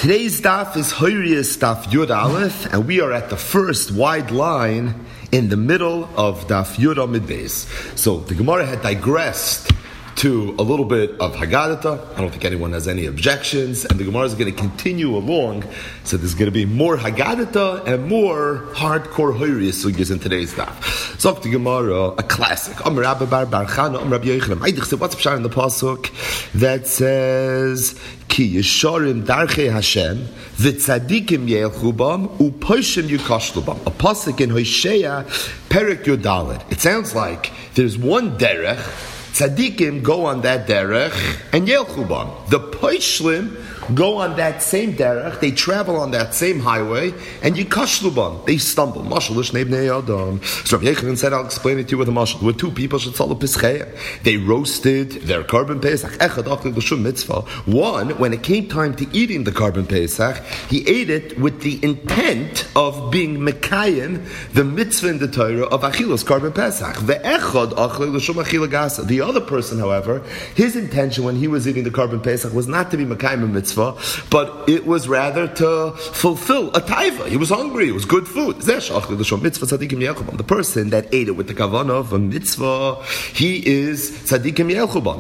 Today's daf is Hoirius daf Yud Aleph, and we are at the first wide line in the middle of daf Yud Amid Beis. So the Gemara had digressed to a little bit of Haggadah. I don't think anyone has any objections, and the Gemara is going to continue along. So there's going to be more Haggadah and more hardcore Hoirius sugyas in today's daf. So the Gemara, a classic. Amar Rabbi Bar Chana, Amar Rabbi Yochanan. I think what's pshat in the pasuk that says Ki Yesharim Darchei Hashem v'tzadikim yeilchu bam u'poshim yukashlu bam. A pasuk in Hosea Perek Yudaled. It sounds like there's one derech. Tzadikim go on that derech and yelchu bam. The poishlim go on that same derech, they travel on that same highway, and yikashlu bam, they stumble. Mashal l'shnei bnei adam. So Rabbi Yochanan said, I'll explain it to you with a mashal. There were two people should sell a pischeya. They roasted their carbon pesach. Echad achli l'shum mitzvah. One, when it came time to eating the carbon pesach, he ate it with the intent of being mekayim, the mitzvah in the Torah of achilas carbon pesach. Ve'echad achli l'shum achila gasa. The other person, however, his intention when he was eating the carbon pesach was not to be mekayim a mitzvah, but it was rather to fulfill a taiva. He was hungry. It was good food. The person that ate it with the kavanah of a mitzvah, he is tzadikim yelchubam.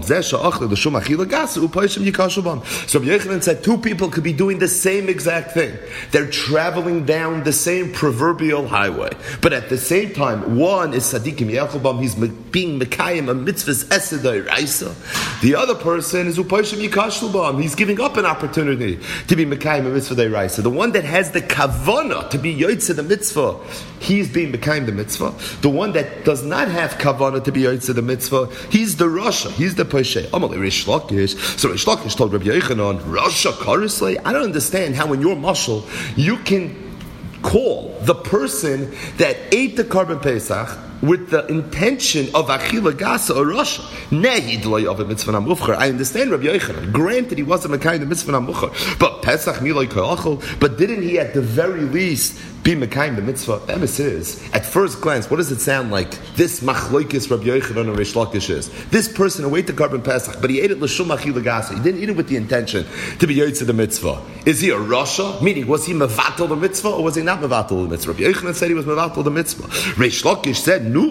So Yochanan said two people could be doing the same exact thing. They're traveling down the same proverbial highway, but at the same time, one is tzadikim yelchubam. He's being mekayim a mitzvah's esedai raisa. The other person is upaishim yikashlubam. He's giving up an opportunity to be mekayim a mitzvah deraisa. The one that has the kavanah to be yotzei the mitzvah, he's being mekayim the mitzvah. The one that does not have kavanah to be yotzei the mitzvah, he's the rasha, he's the posheh. Amalei Rish Lakish. So Rish Lakish told Rabbi Yochanan, Rasha Karislei. I don't understand how in your mashal you can call the person that ate the carbon pesach with the intention of achila gasa or rasha. Nehid lo yav mitzvah namucher. I understand Rabbi Yochanan. Granted, he wasn't mekayim the mitzvah namucher, but pesach miloi koachol. But didn't he at the very least be mekayim the mitzvah? Emes is at first glance, what does it sound like? This machloikis Rabbi Yochanan and Rish Lakish is this person who ate the carbon pesach, but he ate it l'shum achila gasa. He didn't eat it with the intention to be yotzei the mitzvah. Is he a rasha? Meaning, was he mevatel the mitzvah or was he not mevatel the mitzvah? Rabbi Yochanan said he was mevatel the mitzvah. Rish Lakish said, no.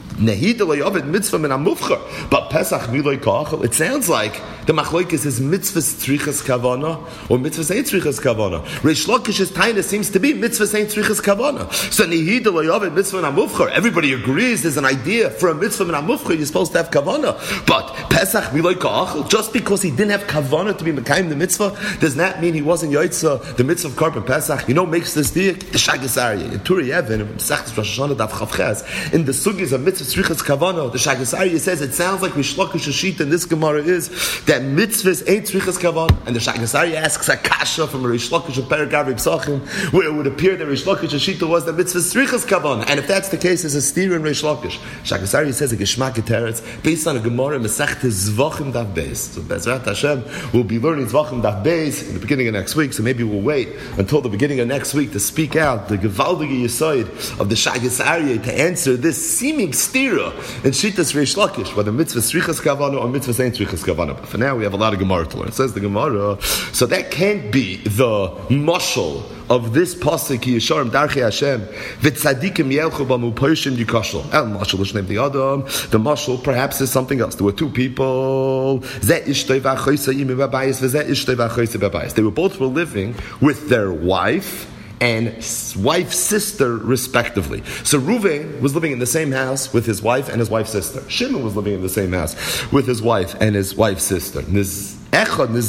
But Pesach miloi kachel. It sounds like the machloikis is mitzvahs tzrichas kavana or mitzvahs ain't tzrichas kavana. Reish Lakish's taina seems to be mitzvahs ain't tzrichas kavana. So nehida lo yavid mitzvah namufcher. Everybody agrees there's an idea for a mitzvah namufcher you're supposed to have kavana. But Pesach miloi kachel, just because he didn't have kavana to be mekayim the mitzvah, does not mean he wasn't yotzei the mitzvah of carbon Pesach. You know, makes this diak the Shagas Aryeh in Turi Yevin in Pesach's Rosh Hashanah Daf Chavches in the sugis of mitzvah tzrichas kavana. The Shagas Aryeh says it sounds like Rish Lakish's shita in this Gemara is that mitzvahs ain't tzrichas kavan, and the Shagas Aryeh asks a kasha from a Rish Lakish of Perek Avri Psachim, where it would appear that Rish Lakish's shita was that mitzvahs tzrichas kavan, and if that's the case, there's a steer in Rish Lakish. Shagas Aryeh says a geshmak teretz based on a Gemara Masechta Zvachim Daf Beis. So Bezrat Hashem we'll be learning Zvachim Daf Beis in the beginning of next week. So maybe we'll wait until the beginning of next week to speak out the Gevaldige Yesod of the Shagas Aryeh to answer this seeming stira in shitas Rish Lakish, whether mitzvah tzrichas kavana or mitzvah ain't tzrichas kavana. But for now, we have a lot of Gemara to learn. It says the Gemara, so that can't be the mashal of this pasuk. Yesharim darchei Hashem v'tzadikim yelchu b'mu poshim yikashol. And mashal l'shnei bnei adam. The mashal perhaps is something else. There were two people. Zeh ishtoi v'achoysa imi b'bayis v'zeh ishtoi v'achoysa b'bayis. They were both living with their wife and wife's sister, respectively. So Reuven was living in the same house with his wife and his wife's sister. Shimon was living in the same house with his wife and his wife's sister. And they were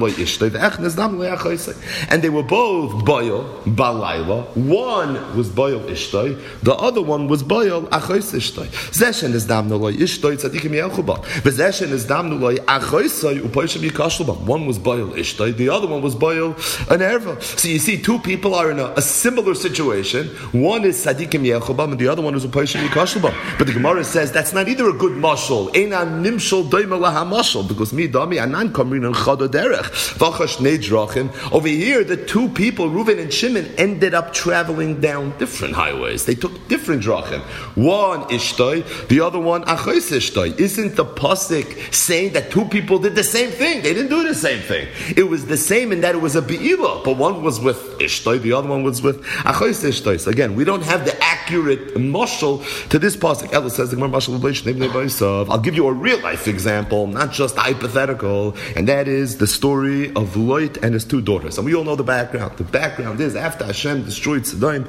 both boil balayla. One was boil ishtoi, the other one was boil achois ishtoi. Zeshen is damnu loy ishtoi tzadikim yelchuba. V'zeshen is damnu loy achoisai upoishim yikashluba. One was boil ishtoi, the other one was boil an erva. So you see, two people are in a similar situation. One is tzadikim yelchuba, and the other one is upoishim yikashluba. But the Gemara says that's not either a good mashal. Einan nimshal doima laha mashal, because mi dami anan kam Over here, the two people, Reuven and Shimon, ended up traveling down different highways. They took different drachim. One Ishtoi, the other one Achos Ishtoi. Isn't the pasuk saying that two people did the same thing? They didn't do the same thing. It was the same in that it was a be'ilah, but one was with Ishtoi, the other one was with Achos Ishtoi. So again, we don't have the accurate mashal to this pasuk. Ella says the Gemara mashal. I'll give you a real life example, not just hypothetical, and that is the story of Lot and his two daughters. And we all know the background. The background is after Hashem destroyed Sodom,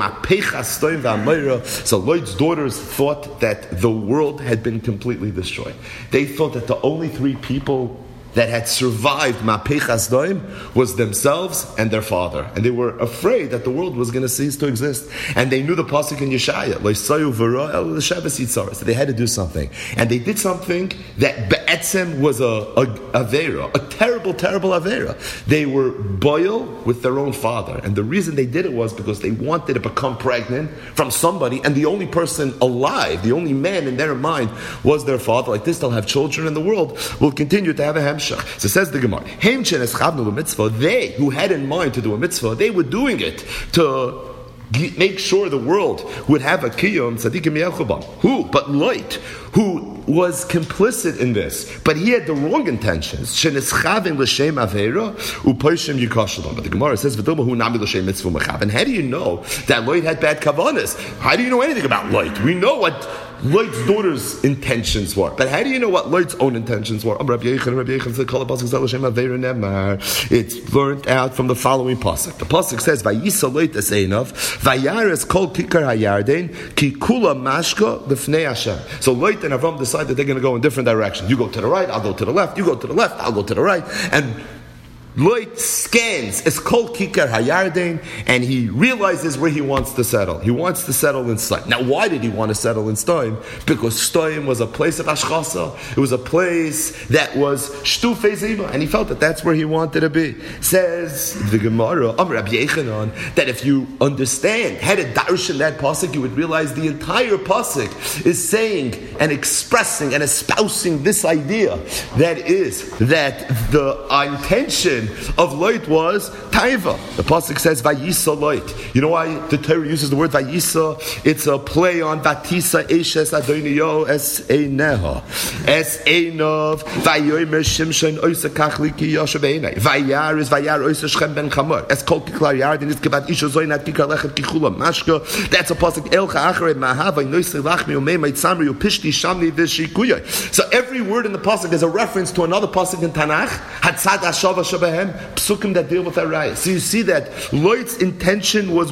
so Lot's daughters thought that the world had been completely destroyed. They thought that the only three people that had survived Mapechas Doim was themselves and their father. And they were afraid that the world was going to cease to exist. And they knew the pasuk in Yeshaya, so they had to do something. And they did something that be'etzem was a avera, a terrible, terrible avera. They were boil with their own father. And the reason they did it was because they wanted to become pregnant from somebody, and the only person alive, the only man in their mind was their father. Like this, they'll have children, and the world will continue to have a so says the Gemara, they who had in mind to do a mitzvah, they were doing it to make sure the world would have a kiyum tzadikim yechuban. Who? But Lot, who was complicit in this, but he had the wrong intentions. Sheneschavim l'shem avera u'poishim yikashalom. But the Gemara says, "V'doma hu nami l'shem mitzvah mechav." And how do you know that Lot had bad kavanas? How do you know anything about Lot? We know what Lot's daughter's intentions were, but how do you know what Lot's own intentions were? It's learned out from the following pasuk. The pasuk says, "Vayisa Lot eseinav, vayares kol kikar hayarden, ki kula mashka lefnei Hashem." So Lot and Avram decide that they're going to go in different directions. You go to the right, I'll go to the left. You go to the left, I'll go to the right, and Lot scans as kol kikar hayarden, and he realizes where he wants to settle. He wants to settle in Sdoim. Now, why did he want to settle in Sdoim? Because Sdoim was a place of ashchasa. It was a place that was shtufei ziva, and he felt that that's where he wanted to be. Says the Gemara, Rabbi Yechanan, that if you understand how to darshan that pasuk, you would realize the entire pasuk is saying and expressing and espousing this idea. That is that the intention of Lot was taiva. The pasuk says vayisa Lot. You know why the Torah uses the word vayisa? It's a play on vatisa eshes adoniyo es eineha es einov vayomer shimshon oisakach liki yoshe beinai vayar is vayar oisa shchem ben chamor es kol kiklar yardin is gevat isha zoynat kikar lechet kichula mashka. That's a pasuk elcha achere mahava noisei lachmi umei maitzamri upishti shamni v'shikuya. So every word in the pasuk is a reference to another pasuk in Tanakh. Hatzad ashava shabehem psukim that deal with arayas. So you see that Lot's intention was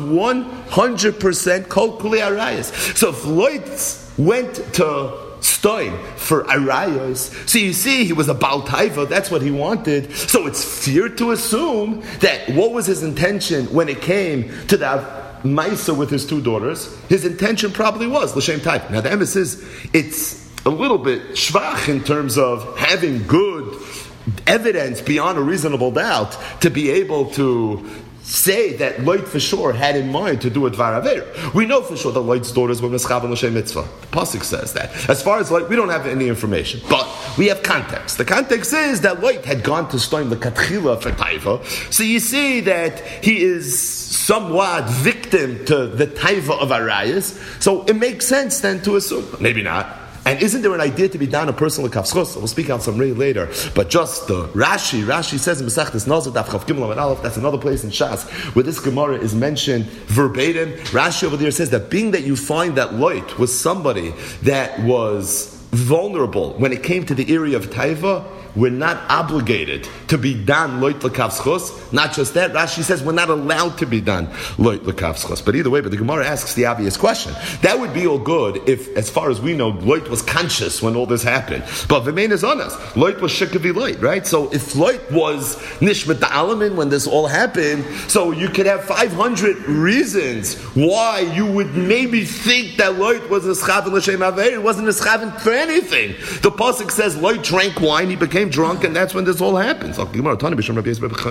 100% kol kuli arayas. So if Lot went to Sdoim for arayos, so you see he was a Baal Taiva, that's what he wanted. So it's fair to assume that what was his intention when it came to the Maisa with his two daughters? His intention probably was l'shem Taiva. Now the emphasis is it's a little bit shvach in terms of having good evidence beyond a reasonable doubt to be able to say that Lot for sure had in mind to do a Dvar Avera. We know for sure that Lot's daughters were Meschav L'Shem Mitzvah. The pasuk says that. As far as Lot, we don't have any information, but we have context. The context is that Lot had gone to Sdoim L'Katchila for Taiva, so you see that he is somewhat victim to the Taiva of Arayas, so it makes sense then to assume, maybe not. And isn't there an idea to be down a person like Kafschos? We'll speak on some later. But just the Rashi says in Masechtas Nazir Daf Chav Gimel Amud Aleph, that's another place in Shas where this Gemara is mentioned verbatim. Rashi over there says that being that you find that Lot was somebody that was vulnerable when it came to the area of Taiva, we're not obligated to be done Lot l'kavschos. Not just that, Rashi says we're not allowed to be done Lot l'kavschos. But either way, the Gemara asks the obvious question. That would be all good if, as far as we know, Lot was conscious when all this happened. But V'mein is on us. Lot was shikavi Lot, right? So if Lot was nishmat da'alamin when this all happened, so you could have 500 reasons why you would maybe think that Lot was nischaven l'shem avei. It wasn't nischaven for anything. The pasuk says Lot drank wine, he became drunk, and that's when this all happens. Why is there a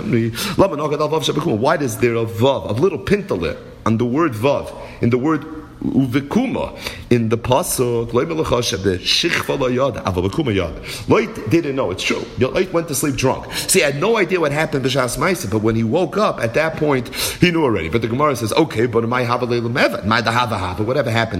vav, a little pintalit on the word vav? In the word uvikuma in the pasuk the shichva yad avavakuma yad. Lot didn't know. It's true. Lot went to sleep drunk. See, he had no idea what happened b'shas ma'aseh, but when he woke up, at that point, he knew already. But the Gemara says, okay, but my whatever happened.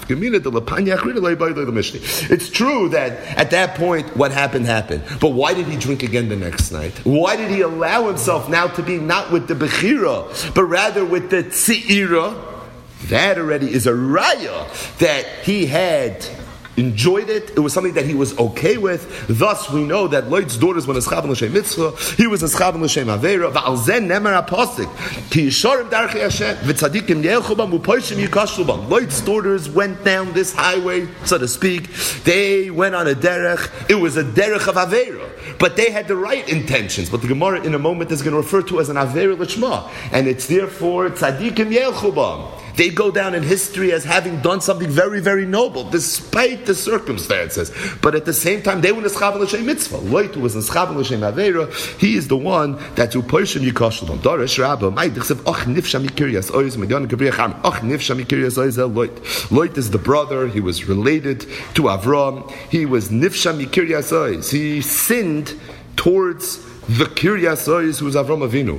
It's true that at that point, what happened. But why did he drink again the next night? Why did he allow himself now to be not with the bechira, but rather with the tzi'ira? That already is a raya that he had enjoyed it. It was something that he was okay with. Thus, we know that Lot's daughters were Neschavan l'shem mitzvah. He was Neschavan l'shem avera. V'al zen nemer apostik ki yisharim darchei Hashem v'tzadikim ye'elchu bam u'poishim yikashlu bam. Lot's daughters went down this highway, so to speak. They went on a derech. It was a derech of avera, but they had the right intentions. But the Gemara in a moment is going to refer to as an avera l'shma, and it's therefore tzadikim ye'elchu bam. They go down in history as having done something very, very noble, despite the circumstances. But at the same time, they were Neschavan l'shem mitzvah. Lot was Neschavan l'shem avera. He is the one that to Pershim yikashlu bam. Darish Rabba, ma'idchsev ach nifsha mikiryas oiz medyan kabriach ham ach nifsha mikiryas oiz Lot. Lot is the brother. He was related to Avram. He was nifsha mikiryas oiz. He sinned towards the Kiryas Ois, who was Avram Avinu.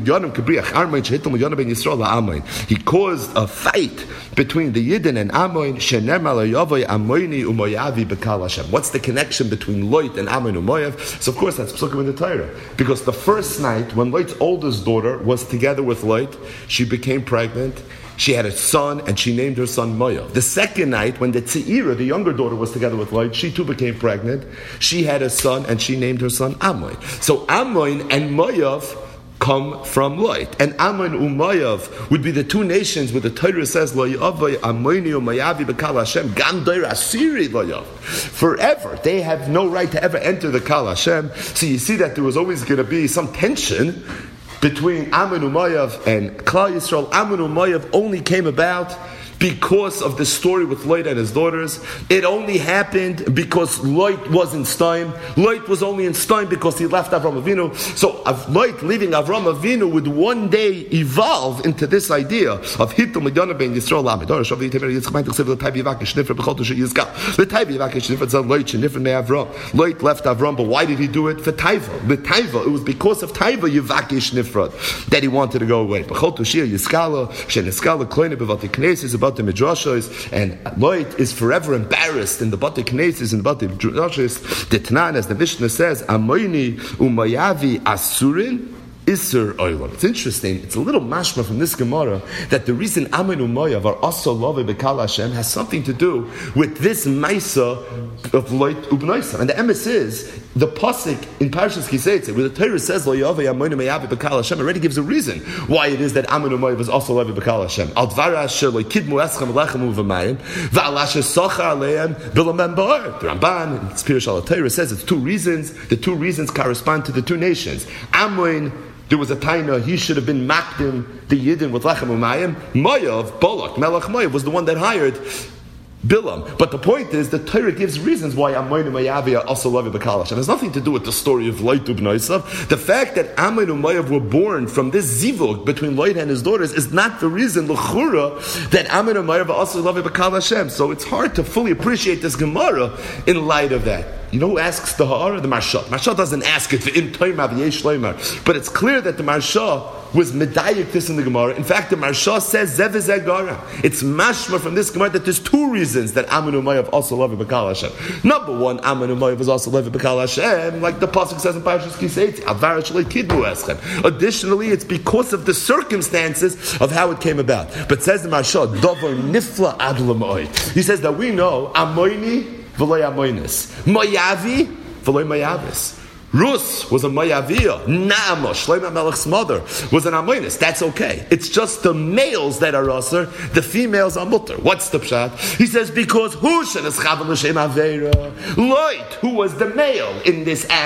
He caused a fight between the Yidden and Amoin. What's the connection between Lot and Amoin and Moav? So of course that's Psukim in the Torah. Because the first night, when Lot's oldest daughter was together with Lot, she became pregnant. She had a son, and she named her son Moav. The second night, when the Tze'ira, the younger daughter, was together with Lot, she too became pregnant. She had a son, and she named her son Amoin. So Amoin and Moav come from Lot. And Ammon and Moav would be the two nations where the Torah says, Lo Yavai Ammoni u'Moavi b'Kal Hashem, Gam Doir Asiri Lo Yav. Forever. They have no right to ever enter the Kal Hashem. So you see that there was always going to be some tension between Ammon and Moav and Klal Yisrael. Ammon and Moav only came about because of the story with Lot and his daughters. It only happened because Lot was in Stein. Lot was only in Stein because he left Avram Avinu. So Lot leaving Avram Avinu would one day evolve into this idea of Hittul Medana Ben Yisrael Lamed. Lot left Avram, but why did he do it? For Taiva. The Taiva, it was because of Taiva Yivakish Nifrad that he wanted to go away. The Midrashos, and Lot is forever embarrassed in the Bate Knesses and the Bate Midrashos. The Tanan, as the Mishnah says, Amoini u'Moavi asurin Isser Oilam. It's interesting. It's a little mashma from this Gemara that the reason Ammon and Moav are also love b'Kal Hashem has something to do with this Maisa of Lot u'Bnoisa. And the emes is the pasuk in Parshas Kiseitze, where the Torah says Lo Yavai Ammon Moav b'Kal Hashem, already gives a reason why it is that Ammon and Moav is also love b'Kal Hashem. Al dvar asher lo kidmu eschem lechem u'v'mayim v'al asher sochar aleim b'lamem ba'ar. The Ramban in Pirush Torah says it's two reasons. The two reasons correspond to the two nations. Ammon, there was a taina, he should have been makdim the Yidden with Lechem Umayim. Moav, Balak, Melech Moav, was the one that hired Bilam. But the point is, the Torah gives reasons why Ammon and Moav are also loving B'Kal Hashem. It has nothing to do with the story of Lot u'Bnoisav. The fact that Ammon and Moav were born from this zivug between Lot and his daughters is not the reason, l'chura, that Ammon and Moav are also loving B'Kal Hashem. So it's hard to fully appreciate this Gemara in light of that. You know who asks the Ha'ara? The Marsha. Marsha doesn't ask it for Im Toima V'yesh Loimar. But it's clear that the Marsha was medayik this in the Gemara. In fact, the Marsha says Zev Zegara. It's mashma from this Gemara that there's two reasons that Ammon and Moav also love B'Kal Hashem. Number one, Ammon and Moav is also love B'Kal Hashem, like the pasuk says in Parashas Kiseitze, Avar Shalei Kidmu Eschem. Additionally, it's because of the circumstances of how it came about. But says the Marsha, Dover Nifla Ad L'Moed. He says that we know Ammoni v'loy Ammonis, Moavi v'loy Moavis. Rus was a Moaviyah. Naama, Shlomo Melech's mother, was an Ammonis. That's okay. It's just the males that are usher, the females are mutter. What's the pshat? He says because Hushan is Chavel L'Shem Aveira. Lot, who was the male in this act,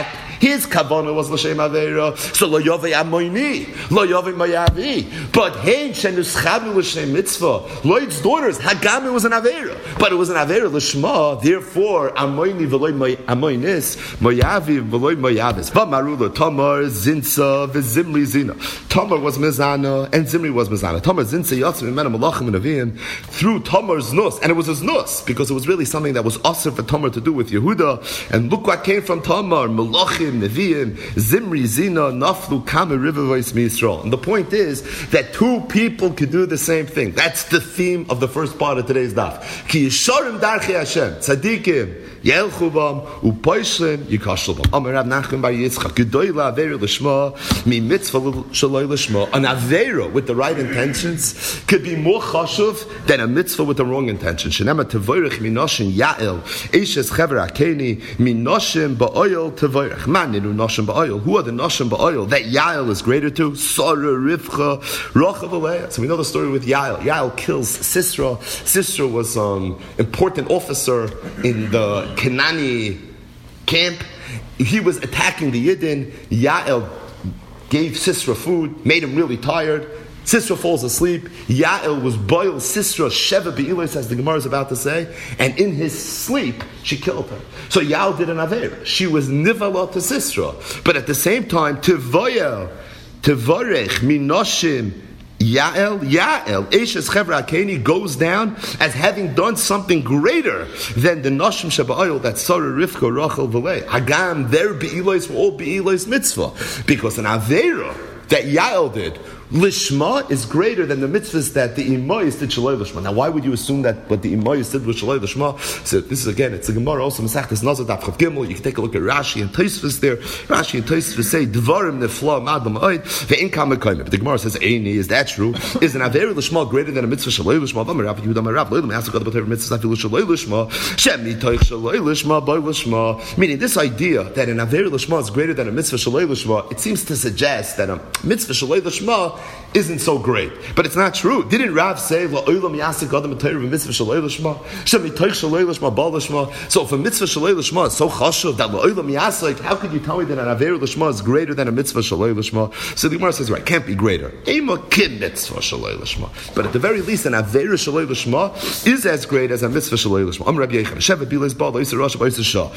His kavanah was l'shem avera. So lo yovei amoini, lo yovei mayavi. But hein shenuschadu l'shem mitzvah. Lloyd's daughters, Hagami was an avera, but it was an avera l'shma. Therefore, amoini v'loy amoinis, mayavi v'loy mayavis. V'marula Tamar zinsa v'zimri zina. Tamar was mezana and Zimri was mezana. Tamar zinsa yatzim imena malachim and avim through Tamar's nus, and it was his nus because it was really something that was asur for Tamar to do with Yehuda. And look what came from Tamar: malachim, neviim, Zimri zina, naflu kamer rivervois miYisrael. And the point is that two people could do the same thing. That's the theme of the first part of today's daf. Ki yisharim darchei Hashem, tzadikim yelchu bam u'poishlim yikashlu bam. Amar Rav Nachman bar Yitzchak, gedoyla avera l'shma mi mitzvah shaloi l'shma. An avera with the right intentions could be more chashuv than a mitzvah with the wrong intention. Shenema tevorech minoshin Yael eishes chever akeni minoshin ba'oil tevorech. Man ninu noshin ba'oil. Who are the noshin ba'oil that Yael is greater to? Sarah, Rivcha, Rochav Aleah. So we know the story with Yael. Yael kills Sisera. Sisera was an important officer in the Kenani camp. He was attacking the Yidden. Yael gave Sisera food, made him really tired. Sisera falls asleep. Yael was boiled Sisera Sheva Be'ilos, as the Gemara is about to say, and in his sleep she killed her. So Yael did an avera. She was nivala to Sisera, but at the same time, Tevoyel, Tevorech Minoshim Yael, Eishes Chevra Akeni goes down as having done something greater than the Noshim Shaba'ayil that Sarah, Rivka, Rachel, V'lei. Hagam, their Be'ilos were all Be'ilos mitzvah. Because an Avera that Yael did, Lishma is greater than the mitzvahs that the Imayis did Shaloi Lishma. Now, why would you assume that what the Imayis did was Shaloi Lishma? So this is again, it's a Gemara also Masechtas Nazar Daf Chav Gimel. You can take a look at Rashi and Tosfos there. Rashi and Tosfos say Dvarim Nefla Madam Oid Ve'in Kama Koyim. But the Gemara says Eini, is that true? Is an Avera Lishma greater than a mitzvah Shaloi Lishma? V'amarav Yehuda Marav Loilam Asuk Ad B'Torah Mitzvah Afilu Shaloi Lishma Shemi Toich Shaloi Lishma Boy Lishma. Meaning this idea that an Avera Lishma is greater than a mitzvah Shaloi Lishma, it seems to suggest that a mitzvah Shaloi Lishma isn't so great, but it's not true. Didn't Rav say la'olam yasik adam b'Torah v'mitzvah shalei l'shma shemitoich shalei l'shma bal l'shma? So if a mitzvah shalei l'shma is so chashuv that la'olam yasik, how could you tell me that an avera l'shma is greater than a mitzvah shalei l'shma? So the Gemara says, right, can't be greater. Ema kin mitzvah shalei l'shma, but at the very least, an avera shalei l'shma is as great as a mitzvah shalei l'shma. Am Rabbi Yechon shevet bileis bal loiser rosh b'oiser shah.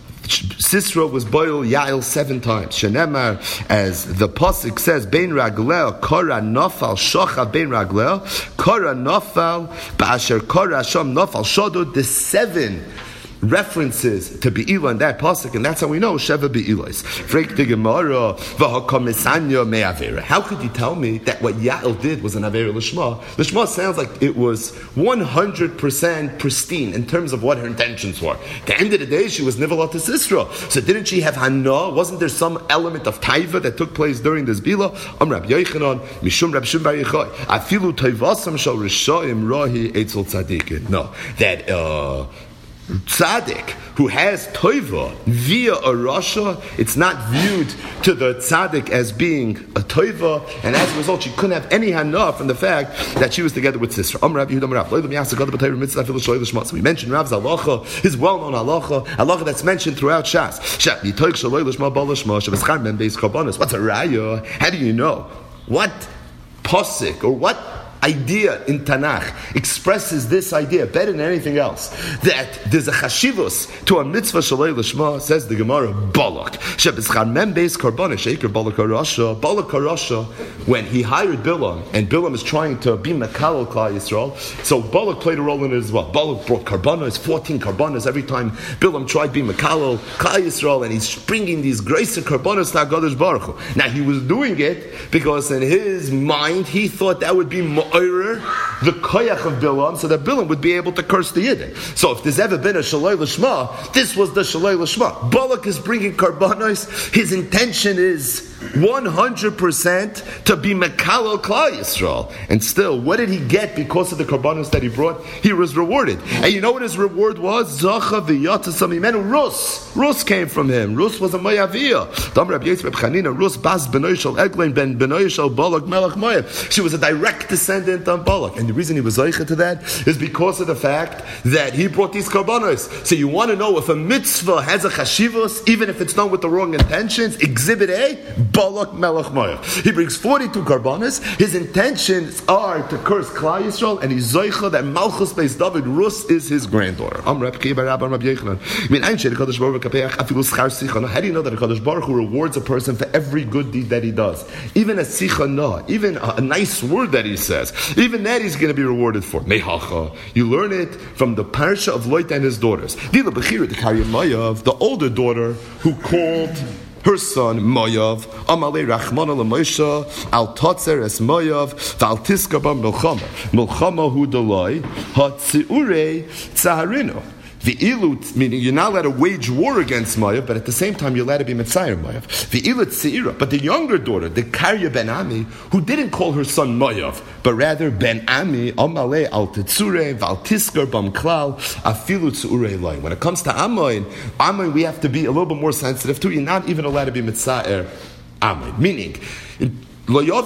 Sisera was boiled Yael 7 times. Shenemar, as the pasuk says, Bein Ragleo, Kora Nofal, Shocha Bein Ragleo, Kora Nofal, Ba'asher Kora Shom Nofal Shodod, the 7 references to Be'ilah in that pasuk, and that's how we know Sheva Be'ilos. Freik the Gemara, v'hakomisanya me'avera. How could you tell me that what Yael did was an avera l'shma? L'shma sounds like it was 100% pristine in terms of what her intentions were. At the end of the day, she was nivala to Sisera. So didn't she have hana? Wasn't there some element of taiva that took place during this bila? Rab Yochanan, mishum Rab Shimon bar Yochai, afilu taivasam shal rishayim rahi etzel tzadikin. No, that tzaddik who has toiva via a rasha, it's not viewed to the tzaddik as being a toiva, and as a result, she couldn't have any hana from the fact that she was together with Sisera. So we mentioned Rav's halacha, his well-known halacha that's mentioned throughout Shas. What's a raya? How do you know? What pasuk or what idea in Tanakh expresses this idea better than anything else, that there's a chashivus to a mitzvah shalei l'shma? Says the Gemara, Balak shebeschar membeis karbana sheikar Balak harasha, when he hired Bilam, and Bilam is trying to be mekal Klal Yisrael, so Balak played a role in it as well. Balak brought karbanas, 14 karbanas every time Bilam tried being mekal Klal Yisrael, and he's bringing these grace karbanas to HaKadosh Baruch Hu. Now he was doing it because in his mind he thought that would be the koyach of Bilam, so that Bilam would be able to curse the Yidden. So if there's ever been a Shalei L'Shma, this was the Shalei L'Shma. Balak is bringing karbanos. His intention is 100% to be Mekalo Klal Yisrael. And still, what did he get because of the korbanos that he brought? He was rewarded. And you know what his reward was? Zacha v'yata samimenu Rus. Rus came from him. Rus was a Moyaviyah. Dam Rabbi Yitzchak Chanina, Rus bas benoy shel Eglain ben benoy shel Balak melech Moav. She was a direct descendant of Balak. And the reason he was Zaycha to that is because of the fact that he brought these korbanos. So you want to know if a mitzvah has a chashivos, even if it's done with the wrong intentions, Exhibit A, Balak melech Moav. He brings 42 korbanos. His intentions are to curse Klal Yisrael, and he's Zaycha that Malchus Beis David Rus is his granddaughter. How do you know that the Kadosh Baruch Hu rewards a person for every good deed that he does? Even a sichana, even a nice word that he says, even that he's going to be rewarded for. Mehacha. You learn it from the parsha of Lot and his daughters. The older daughter who called her son Moav, Amalei Rachmana LaMoshe, Al Totzer Es Moav, Val Tiskaba Milchama Hu Deloi, Hatziurei Tzaharino. The ilut, meaning you're not allowed to wage war against Moav, but at the same time you're allowed to be Mitzayir Moav. The ilut Seira, but the younger daughter, the Karya Ben Ami, who didn't call her son Moav, but rather Ben Ami, Amalei Al Tetzure, Val Tiskar Bam Klal, Afilu Tzuurei Loi. When it comes to Amoin we have to be a little bit more sensitive to. You're not even allowed to be Mitzayir Amoin. Meaning, that's a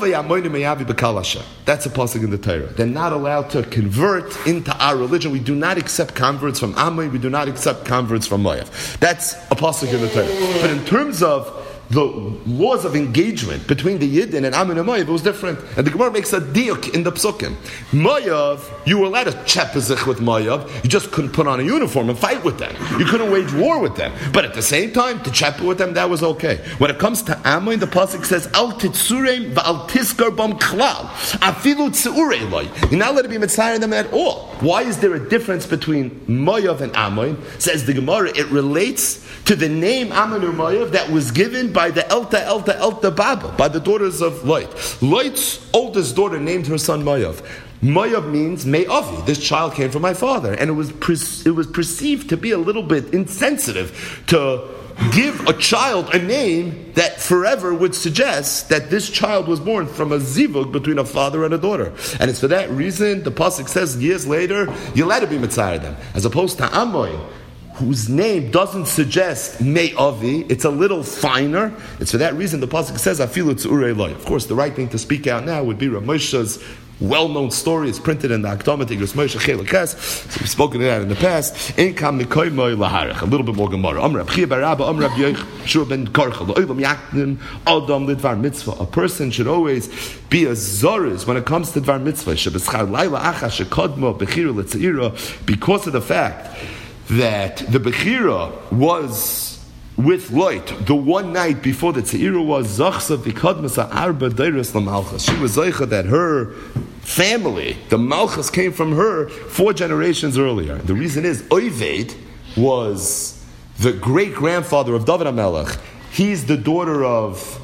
pasuk in the Torah. They're not allowed to convert into our religion. We do not accept converts from Ammon. We do not accept converts from Moav. That's a pasuk in the Torah. But in terms of the laws of engagement between the Yidden and Ammon and Moav, it was different. And the Gemara makes a diuk in the psukim. Moav, you were allowed to chepezich with Moav. You just couldn't put on a uniform and fight with them. You couldn't wage war with them. But at the same time, to chepe with them, that was okay. When it comes to Ammon, the pasuk says, Al titzureim va'al tiskar bam klal. Afilu tzuurei loy. You're not allowed to be mitzayir them at all. Why is there a difference between Moav and Ammon? Says the Gemara, it relates to the name Ammon or Moav that was given by the Elta Baba, by the daughters of Lot. Lot's oldest daughter named her son Moav. Moav means Me'avi. This child came from my father, and it was perceived to be a little bit insensitive to give a child a name that forever would suggest that this child was born from a zivug between a father and a daughter. And it's for that reason the pasuk says years later you're allowed to be mitzayir them, as opposed to Amoy, whose name doesn't suggest Me'avi, it's a little finer. It's for that reason the pasuk says Afilu Tzuurei Loy. Of course, the right thing to speak out now would be Rav Moshe's well-known story. It's printed in the Akdama Tigris Moshe Chelakes. So we've spoken of that in the past. Inkam Nikoy Moy Laharech. A little bit more Gemara. Rab Chia bar Abba, Rab Yeshua ben Karchel. Lo'olam yaknim Adam lidvar mitzvah. A person should always be a zoriz when it comes to dvar mitzvah. Shebeschar Laila Acha Shekodmo Bechira L'Tzeira, because of the fact that the Bechira was with Lot the one night before the Tzeira was Zachsa Vikadmasa Arba Deiris LaMalchus. She was Zeicha that her family, the Malchus, came from her 4 generations earlier. The reason is Oived was the great-grandfather of David HaMelech. He's the daughter of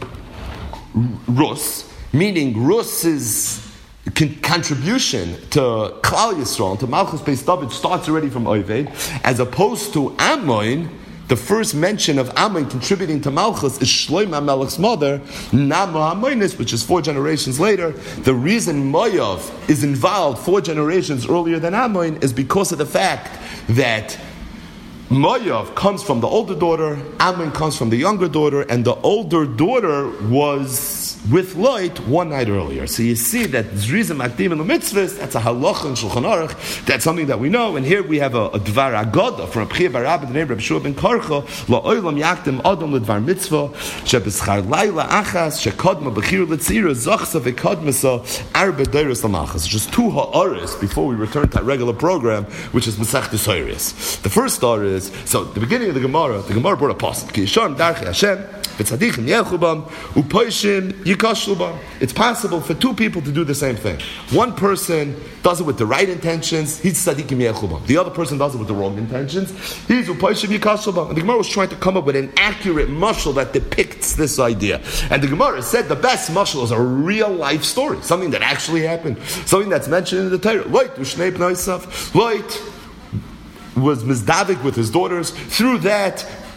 Rus, meaning Rus's contribution to Klal Yisrael, to Malchus Beis David, starts already from Oived, as opposed to Ammon. The first mention of Ammon contributing to Malchus is Shlomo HaMelech's mother, Nama HaMoinis, which is 4 generations later. The reason Moav is involved 4 generations earlier than Ammon is because of the fact that Moav comes from the older daughter, Ammon comes from the younger daughter, and the older daughter was with Lot one night earlier. So you see that Zrizim Akdim in the mitzvahs, that's a halacha in Shulchan Aruch, that's something that we know, and here we have a Dvar Agoda from Rabbi Chia bar Abba, the name of Rabbi Shua ben Karcha, La'olam yakdim Adam l'dvar mitzvah, shebeschar Laila Achas, shekodma b'chir l'tzira, zachsa v'kodmasa, arba deiros l'machas. Just 2 ha'aris before we return to our regular program, which is Masechtas Hayris. The first star is, so the beginning of the Gemara brought a pasuk, Ki yisham darchei Hashem, v'tzadichim yelchubam, u'poishim yikashlubam. It's possible for 2 people to do the same thing. One person does it with the right intentions, he's tzadikim yelchubam. The other person does it with the wrong intentions, he's u'poishim yikashlubam. And the Gemara was trying to come up with an accurate mashal that depicts this idea. And the Gemara said the best mashal is a real life story, something that actually happened, something that's mentioned in the Torah. Lot u'shnei bnei Esav. Lot was mizdavik with his daughters. Through that,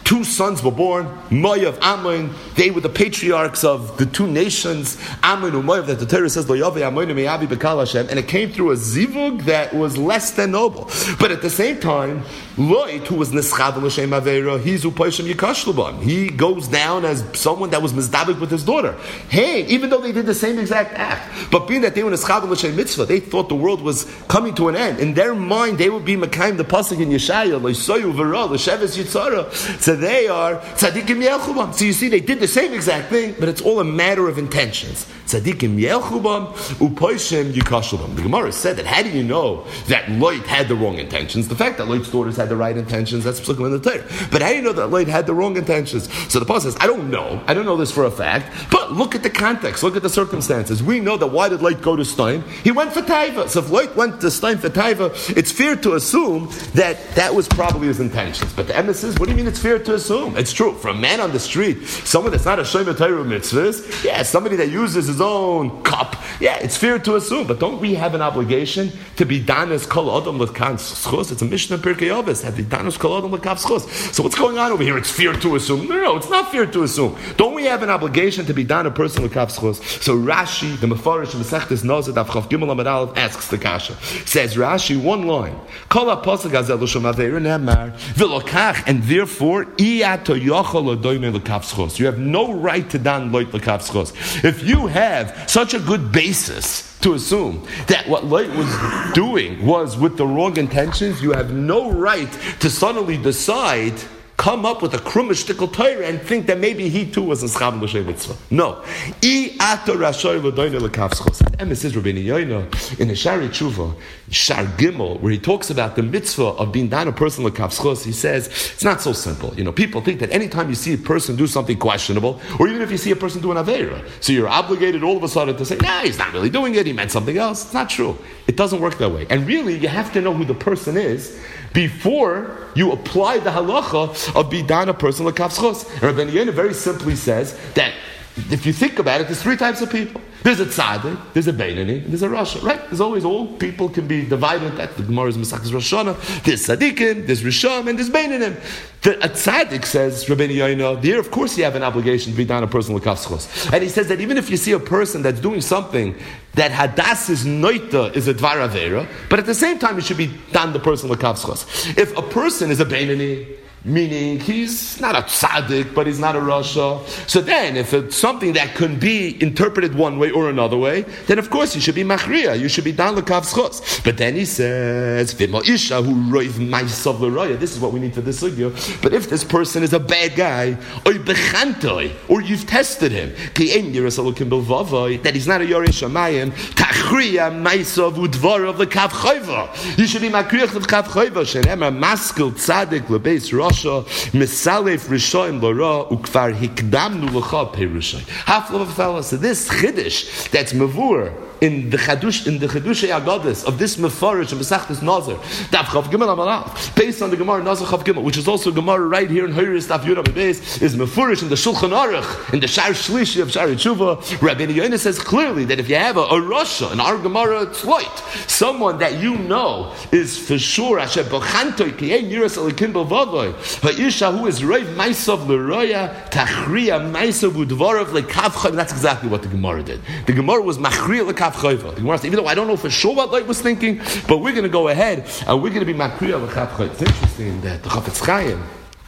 two sons were born, Moav, Ammon. They were the patriarchs of the two nations, Ammon and Moav, that the Torah says, Lo Yaveh Ammon me'avi b'kal Hashem, and it came through a zivug that was less than noble. But at the same time, Lot, who was Nischav l'shem Aveira, he's Upaishim Yikashluban. He goes down as someone that was mizdabik with his daughter. Hey, even though they did the same exact act, but being that they were Nischav l'shem mitzvah, they thought the world was coming to an end. In their mind, they would be Mekayim the pasuk in Yeshaya, L'soyu v'ra, L'sheves Yitzara. So they are Tzadikim Yelchubam. So you see, they did the same exact thing, but it's all a matter of intentions. Tzadikim Yelchubam, Upaishim Yikashluban. The Gemara said that, how do you know that Lot had the wrong intentions? The fact that Lot's daughters had the right intentions, that's applicable in the Torah. But how do you know that Lot had the wrong intentions? So the Pasuk says, I don't know this for a fact, but look at the context, look at the circumstances. We know that why did Lot go to Stein? He went for Taiva. So if Lot went to Stein for Taiva, it's fair to assume that that was probably his intentions. But the emes is, what do you mean it's fair to assume? It's true. For a man on the street, someone that's not a Shema Torah mitzvahs, yeah, somebody that uses his own cup, yeah, it's fair to assume. But don't we have an obligation to be danas kol adam l'kan schus? It's a Mishnah in Pirkei Avos. Have the danas kol adam l'kan schus. So what's going on over here? It's fair to assume. No, it's not fair to assume. Don't we have an obligation to be done a person l'kan schus? So Rashi, the Mefarish, the Masechtas Nazir, Daf Chav Gimel Amud Aleph, asks the kasha. Says Rashi, one line. Kol ha'pasuk hazel l'shem aveira ne'amar v'lokach, and therefore iyato yochol adoyne l'kan schus. You have no right to dan loit l'kan schus. If you have such a good basis to assume that what Lot was doing was with the wrong intentions, you have no right to suddenly decide, come up with a krumish shtickle Torah and think that maybe he too was a schab l'shem mitzvah. No. I ato rashoy l'doyne l'kaf schos. Emes is Rabbeinu Yoina in the Shari Tshuva, Shar Gimel, where he talks about the mitzvah of being down a person l'kaf schos. He says it's not so simple. People think that anytime you see a person do something questionable, or even if you see a person do an aveira, so you're obligated all of a sudden to say, nah, he's not really doing it, he meant something else. It's not true. It doesn't work that way. And really, you have to know who the person is before you apply the halacha of bidana person l'kaf schos. And Rabbeinu Yoina very simply says that if you think about it, there's three types of people. There's a tzaddik, there's a beinoni, and there's a rasha. Right? There's always, all people can be divided. That the Gemara's Masechtas Rosh Hashanah. There's tzaddikim, there's risham, and there's beinonim. A tzaddik, says Rabbeinu Yoina, there of course you have an obligation to be done a person l'kaf schos. And he says that even if you see a person that's doing something that hadas is noita is a dvar avera, but at the same time you should be done the person l'kaf schos. If a person is a beinoni, meaning he's not a tzaddik, but he's not a rasha, so then if it's something that can be interpreted one way or another way, then of course you should be machriya, you should be dan l'kav schos. But then he says, v'mo isha hu roiv ma'asav l'raya. This is what we need for this sugya. But if this person is a bad guy, or bechantoi, or you've tested him, ki ein yiras elokim b'lvavoi, that he's not a yorei shamayim, tachriya ma'asav udvar of l'kav chayva. You should be machriya l'kav chayva. Shenemar maskil tzaddik l'beis rasha misalef rishoim l'ra ukvar hikdamnu l'cha perushay. Half of a fellow. So this chiddush that's mavur in the Chedushei Agadas of this Mefarish and Masechtas Nazir, Daf Chav Gimel Amud Aleph, based on the Gemara Nazir Chav Gimel, which is also Gemara right here in Hoyris Daf Yud Amud Beis, is Mefarish in the Shulchan Aruch, in the Shar Shlishi of Shari Tshuva. Rabbeinu Yoina says clearly that if you have a rasha, in our Gemara it's light, someone that you know is for sure Asher B'chantoi Ki Ein Yiras Elikim B'Vavoi, Ha'isha who is Reiv Maisav L'Roya Tachriya Maisav Udvarav L'Kav Chayv. That's exactly what the Gemara did. The Gemara was Machriya L'Kav Chayva. The Gemara said, even though I don't know for sure what Lot was thinking, but we're going to go ahead and we're going to be Machriya L'Kav Chayva. It's interesting that the Chafetz Chaim,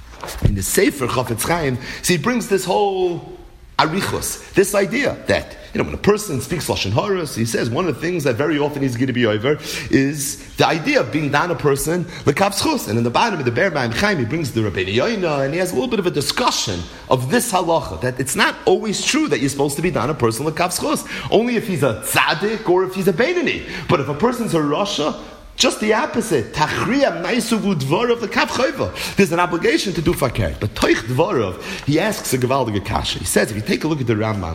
in the Sefer Chafetz Chaim, he brings this whole arichos, this idea that when a person speaks Lashon Hara, he says one of the things that very often he's going to be over is the idea of being down a person l'kav schus. And in the bottom of the Be'er B'Haim Chaim, he brings the Rabbeinu Yoina, and he has a little bit of a discussion of this halacha, that it's not always true that you're supposed to be down a person l'kav schus, only if he's a tzaddik or if he's a beinoni. But if a person's a rasha, just the opposite. Tachriya ma'asav udvarav l'kav chayva. There's an obligation to do fakir. But toich dvarav, he asks a gevaldige kasha. He says, if you take a look at the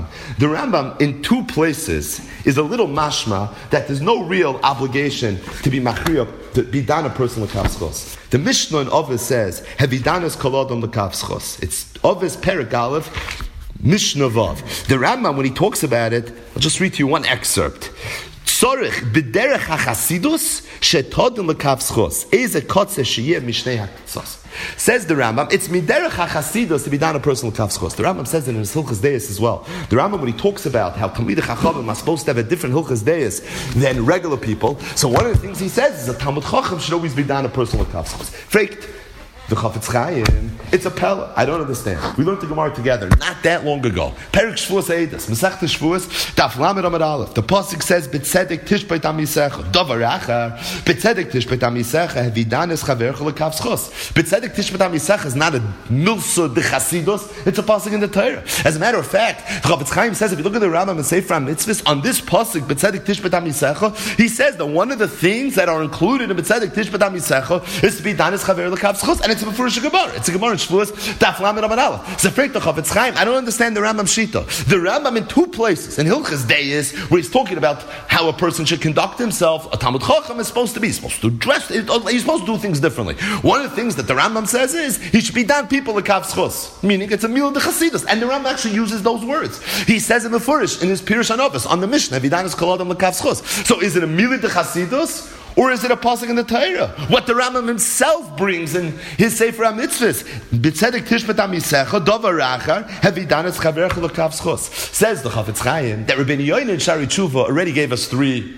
Rambam in two places is a little mashma that there's no real obligation to be machriya, to be done a person l'kav schos. The Mishnah in Ovis says, Hevidanas kol adam l'kav schos. It's Ovis Perek Aleph, Mishnah Vav. The Rambam, when he talks about it, I'll just read to you one excerpt. Sorich b'derech hachasidus shetodin lekav schos. Eze kotze sheyeh mishnei haktzos. Says the Rambam, it's miderech hachasidus to be done a personal kav schos. The Rambam says it in his Hilchos Deis as well. The Rambam, when he talks about how Talmidei Chachamim are supposed to have a different Hilchos Deis than regular people, so one of the things he says is that Talmud Chacham should always be done a personal kav schos. Fragt the Chafetz Chaim, it's a pella. I don't understand. We learned the Gemara together not that long ago. Perik Shvuos Eidos, Masechta Shvuos, Daf Lamed Amud Aleph. The pasuk says, "B'tzedek tishbeit amisecha." Davar achar, "B'tzedek tishbeit amisecha." Hevidanes chavercha lekav schos. B'tzedek tishbeit amisecha is not a milsa de chasidus. It's a pasuk in the Torah. As a matter of fact, the Chafetz Chaim says, if you look at the Rambam and Sefer HaMitzvos, on this pasuk, "B'tzedek tishbeit amisecha," he says that one of the things that are included in B'tzedek tishbeit amisecha is to be danes chaver lekav schos, and it's a Mefurish Gemara. It's a Gemara in Shvuos, Daf Lamed Amud Aleph. So, Frek the Chafetz Chaim, I don't understand the Rambam Shita. The Rambam in two places, in Hilchos Deis, where he's talking about how a person should conduct himself. A Talmud Chacham is supposed to be, he's supposed to dress, he's supposed to do things differently. One of the things that the Rambam says is, he should be down people lekav schos, meaning it's a meal of the Chasidus. And the Rambam actually uses those words. He says in Mefurish, in his Pirush HaNovos, on the Mishnah, Vidanis Kol Adam lekav schos. So, is it a meal of the Chasidus? Or is it a pasuk in the Torah? What the Rambam himself brings in his Sefer HaMitzvos. B'tzedek tishbet amisecha, davar achar, hevidanes chavercha lekav schos. Says the Chafetz Chaim that Rabbeinu Yoina and Shari Tshuva already gave us three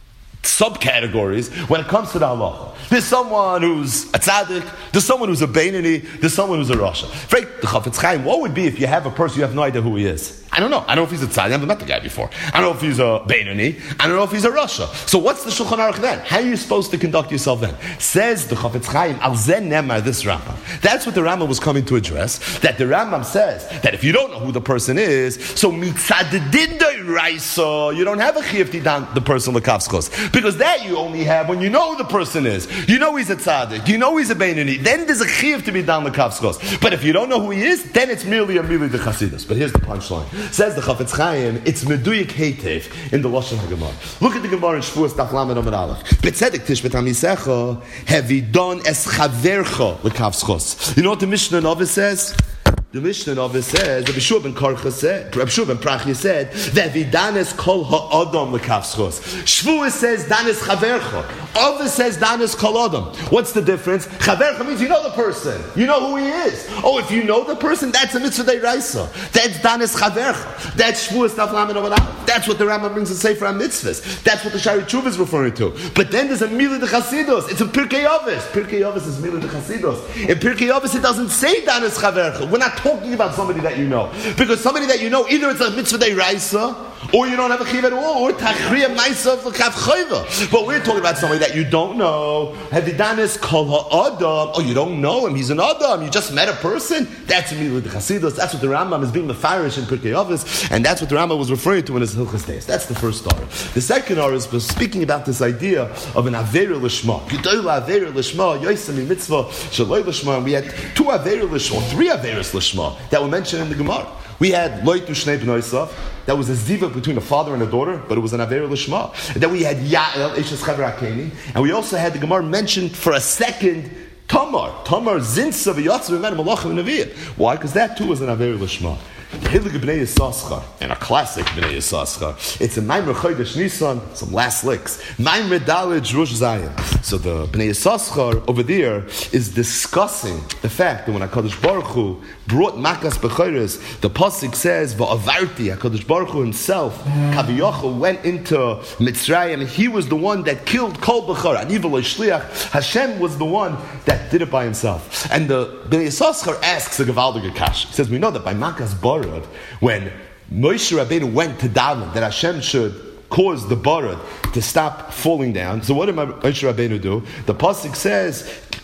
subcategories when it comes to the halacha. There's someone who's a tzaddik, there's someone who's a beinoni, there's someone who's a rasha. Frank, the Chafetz Chaim, what would be if you have a person you have no idea who he is? I don't know. I don't know if he's a tzaddik. I haven't met the guy before. I don't know if he's a beinoni. I don't know if he's a rasha. So what's the Shulchan Aruch then? How are you supposed to conduct yourself then? Says the Chafetz Chaim, al zen nemar, this Rambam. That's what the Rambam was coming to address. That the Rambam says that if you don't know who the person is, so mitzadedin doiraisa, you don't have a chiyuv tidan the person lekav schos. Because that you only have when you know who the person is. You know he's a tzaddik. You know he's a beinoni. Then there's a chiyuv to be done lekav schos. But if you don't know who he is, then it's merely a mili de chasidus. But here's the punchline. Says the Chafetz Chaim, it's meduyik heitev in the Lashon HaGemara. Look at the Gemara in Shvuos Daf Lamed Amud Aleph. B'tzedek tishbet hamisecha hevidon es chavercha lekav schos. You know what the Mishnah Novus says? The Mishnah Novus says, Rabbi Shua ben Karcha said, Rabbi Shua ben Prachya said, Ve'vidanes kol ha'adam lekav schos. Shvuos says, danes chavercha. Ovis says, danes kol adam. What's the difference? Chavercha means you know the person. You know who he is. Oh, if you know the person, that's a mitzvah deiraisa. That's danes chavercha. That's Shvuos Daf Lamed Amud Aleph. That's what the Rambam brings in Sefer HaMitzvos. That's what the Shari Tshuva is referring to. But then there's a Mila de Chasidus. It's a Pirkei Avos. Pirkei Avos is Mila de Chasidus. In Pirkei Avos, it doesn't say danes chavercha. We're not talking about somebody that you know. Because somebody that you know, either it's a mitzvah deiraisa, or you don't have a chiv at all, or tachriya ma'isa l'kav chayva. But we're talking about somebody that you don't know. Hedidanis kol ha'adam. Oh, you don't know him. He's an adam. You just met a person. That's Milah de Chasidus. That's what the Rambam is being mefarish in Pirkei Avos, and that's what the Rambam was referring to in his Hilchos Deis. That's the first story. The second story is speaking about this idea of an avera l'shma. Gedola avera l'shma, yoisem mitzvah shaloi l'shma. And we had two avera l'shma, three averas l'shma that were mentioned in the Gemara. We had loitu shnei b'noi Esav. That was a ziva between a father and a daughter, but it was an avera l'shma. And then we had Yael, Eshes Chaver HaKeni, and we also had the Gemara mentioned for a second Tamar zinsa v'yatzav v'men malachim v'naviyah. Why? Because that too was an avera l'shma. Hilig Bnei Yissaschar, and a classic Bnei Yissaschar. It's a Maimer Chodesh Nisan, some last licks. Maimer Daled Rosh Zayin. So the Bnei Yissaschar over there is discussing the fact that when HaKadosh Baruch Hu brought Makas B'chayres, the pasuk says, Va'avarti, HaKadosh Baruch Hu himself, Kaviyachal went into Mitzrayim, and he was the one that killed Kol B'char, and even Shliach, Hashem was the one that did it by himself. And the Bnei Yissaschar asks a Gavaldige Kash. He says, we know that by Makas Baruch, when Moshe Rabbeinu went to daven that Hashem should cause the barad to stop falling down, so what did Moshe Rabbeinu do? The pasuk says,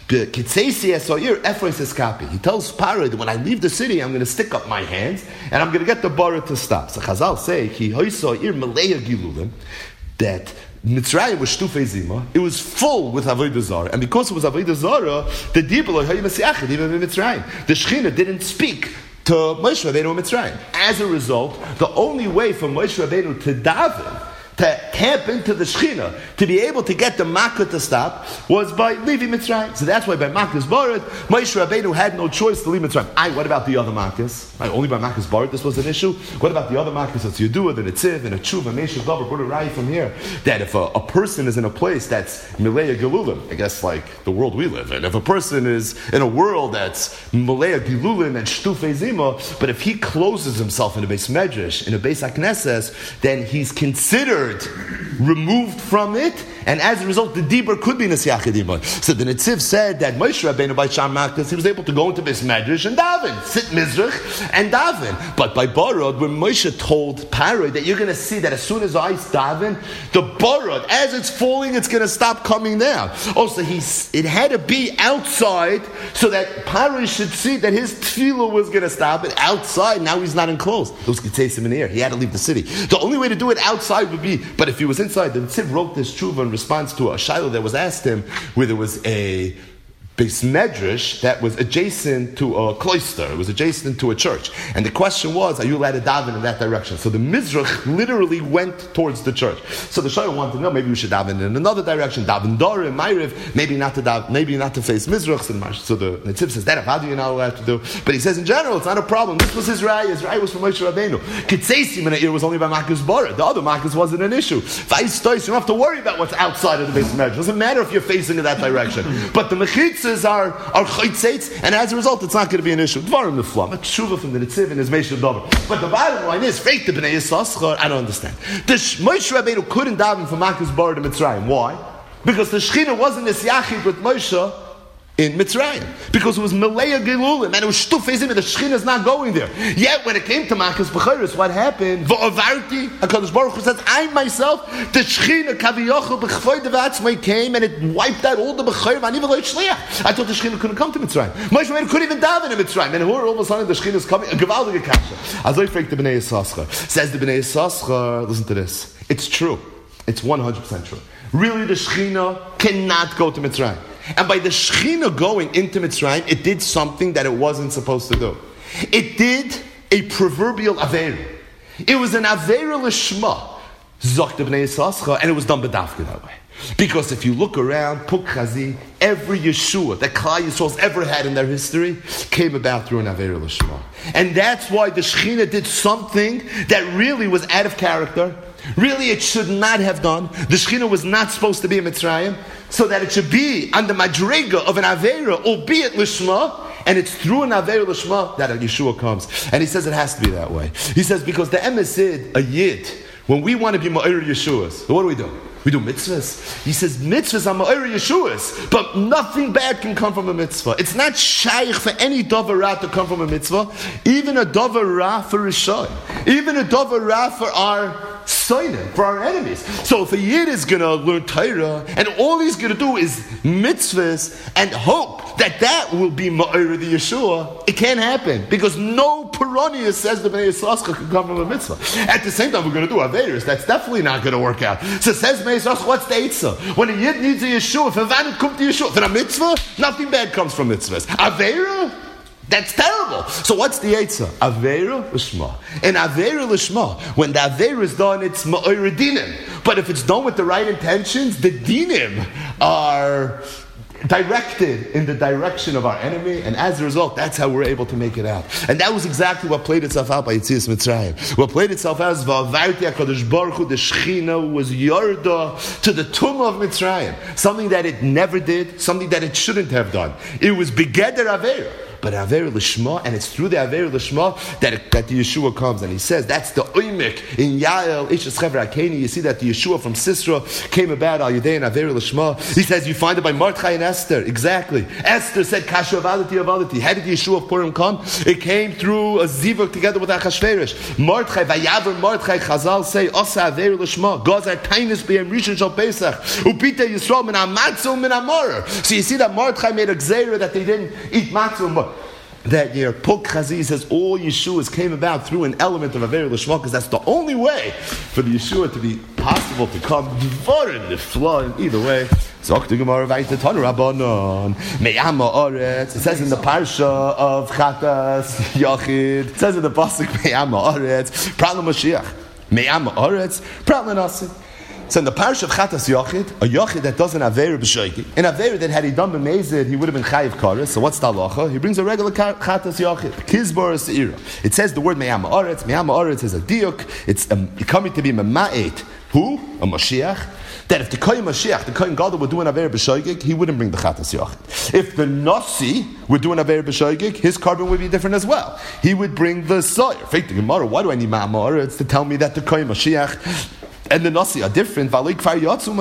he tells Paro that when I leave the city, I'm going to stick up my hands and I'm going to get the barad to stop. So Chazal say, that Mitzrayim was Shtufei Zima. It was full with Avodah Zarah, and because it was Avodah Zarah, the Dibur Hayim Mesiachid even in Mitzrayim. The Shechina didn't speak to Moshe Rabbeinu in Mitzrayim. As a result, the only way for Moshe Rabbeinu to daven to tap into the Shechina, to be able to get the Makkah to stop, was by leaving Mitzrayim. So that's why by Makkah's Barat, Moshe Rabbeinu had no choice to leave Mitzrayim. What about the other Makkahs? Only by Makkah's Barat this was an issue. What about the other Makkahs? It's Yedua, the Netziv, and a Tshuva, Meshav Davar, Buddha Rai from here, that if a person is in a place that's Milea Gilulim, I guess like the world we live in, if a person is in a world that's Milea Gilulim and Shtufei Zima, but if he closes himself in a Beis Medrash, in a Beis HaKnesses, then he's considered removed from it, and as a result, the Dibur could be Nesiach Dibur. So the Netziv said that Moshe Rabbeinu by Sham Makkos, he was able to go into Beis Medrash and daven, sit Mizrach and daven. But by Barod, when Moshe told Paroi that you're going to see that as soon as I daven, the Barod, as it's falling, it's going to stop coming down. Also, it had to be outside so that Paroi should see that his tefillah was going to stop. But outside, now he's not enclosed. Those could chase him in the air. He had to leave the city. The only way to do it outside would be, but if he was inside, the Netziv wrote this tshuva in response to a shiloh that was asked him, where there was a Beis Medrash that was adjacent to a cloister. It was adjacent to a church. And the question was, are you allowed to daven in that direction? So the Mizrach literally went towards the church. So the Shayla wanted to know, maybe we should daven in another direction, daven Dorim, Ma'ariv, maybe not to face Mizrach. So the Netziv says, that how do you not allowed to do? But he says, in general, it's not a problem. This was his Raya. His Raya was from Moshe Rabbeinu. Kitzeisim in a ear was only by Makkos Barat. The other Makkos wasn't an issue. Vais Tois, you don't have to worry about what's outside of the Beis Medrash. It doesn't matter if you're facing in that direction. But the Mechitzas are chaytzeitz, and as a result, it's not going to be an issue. Dvarim neflam, a tshuva from the Netziv and his Meshav Davar. But the bottom line is, fake the Bnei Yissaschar, I don't understand. The Moshe Rabbeinu couldn't daven from Makkos Barat to Mitzrayim. Why? Because the Shechina wasn't this Yachid with Moshe in Mitzrayim, because it was Melea Gelulim, and it was Shtufezim, and the Shechina is not going there. Yet when it came to Makkos B'chayris, what happened? V'avarti, HaKadosh Baruch Hu says, I myself, the Shechina Kaviyochel B'chvoy Devatzmai came, and it wiped out all the B'chayim, and even like Shliach. I thought the Shechina couldn't come to Mitzrayim. Moshe Rabbeinu couldn't even daven in Mitzrayim, and all of a sudden the Shechina is coming, a Gevaldige Kasha. Azoi fragt the Bnei Yissaschar. Says the Bnei Yissaschar, listen to this. It's true. It's 100% true. Really, the Shechina cannot go to Mitzrayim. And by the Shechina going into Mitzrayim, it did something that it wasn't supposed to do. It did a proverbial Aveira. It was an Aveira Lishma, Zocht Bnei Yissaschar, and it was done B'dafka that way. Because if you look around, Puk Chazi, every Yeshua that Klal Yisrael's ever had in their history came about through an Aveira Lishma. And that's why the Shechina did something that really was out of character. Really, it should not have done. The Shechina was not supposed to be in Mitzrayim, so that it should be on the Madrega of an Aveira, albeit Lishma, and it's through an Aveira Lishma that a Yeshua comes. And he says it has to be that way. He says, because the Emesid, a Yid, when we want to be Ma'ir Yeshuas, what do? We do mitzvahs. He says mitzvahs are ma'ir Yeshuas, but nothing bad can come from a mitzvah. It's not shaykh for any dover ra to come from a mitzvah, even a dover ra for Rishon, even a dover ra for our soinim, for our enemies. So if a Yid is going to learn Torah, and all he's going to do is mitzvahs, and hope that will be ma'ir the Yeshua, it can't happen, because no Peronius says the Bnei Yissaschar can come from a mitzvah. At the same time, we're going to do Aveiros. That's definitely not going to work out. So says Bnei Yissaschar, what's the Eitzah? When a Yid needs a Yeshua, for Van come to Yeshua, for a mitzvah, nothing bad comes from mitzvahs. Aveira? That's terrible. So what's the Eitzah? Aveira Lishma. And Aveira Lishma, when the Aveira is done, it's Ma'ir Dinim. But if it's done with the right intentions, the Dinim are directed in the direction of our enemy, and as a result, that's how we're able to make it out. And that was exactly what played itself out by Yetzias Mitzrayim. What played itself out is V'avarti HaKadosh Baruch Hu, the Shechina was Yorda to the Tumah of Mitzrayim. Something that it never did, something that it shouldn't have done. It was Begeder Aveira. But Aveira Lishma, and it's through the Aveira Lishma that the Yeshua comes. And he says that's the Oimik in Yael Ishes Chevra Akeni. You see that the Yeshua from Sisra came about Al Yedei and Aveira Lishma. He says you find it by Mordechai and Esther. Exactly. Esther said Kasha Avaliti. How did the Yeshua of Purim come? It came through a zivuk together with Achashverosh. Mordechai Vayavar Mordechai Chazal say Osa Aveira Lishma. Gazar Tainis B'Yem Rishon Shal Pesach Upita Yisrael Min Amatzum Min Amor. So you see that Mordechai made a gzeira that they didn't eat matzum that year. Puk Chazi says all Yeshuas came about through an element of Aveira Lishma, because that's the only way for the Yeshua to be possible to come. Dvarim nefla, either way. Zok the Gemara vayta Tanu Rabbanon Me'am Ha'aretz. It says in the parsha of Chatas Yachid. It says in the pasuk Me'am Ha'aretz Pratla Mashiach Me'am Ha'aretz Pratla Nasi. So in the parish of Chatas Yochid, a Yochid that doesn't have Aveira b'shoigig, and Aveira that had he done b'mezid, he would have been chayiv kares. So what's the halacha? He brings a regular Chatas Yochid, kizbar seira. It says the word me'am ha'aretz. Me'am ha'aretz is a diuk. It's coming to be mema'et. Who? A Mashiach. That if the Kohen Mashiach, the Kohen Gadol would do an Aveira b'shoigig, he wouldn't bring the Chatas Yochid. If the Nasi would do an Aveira b'shoigig, his carbon would be different as well. He would bring the Soyer. Fake the Gemara, why do I need me'am ha'aretz to tell me that the Kohen Mashiach and the Nasi are different? Isn't it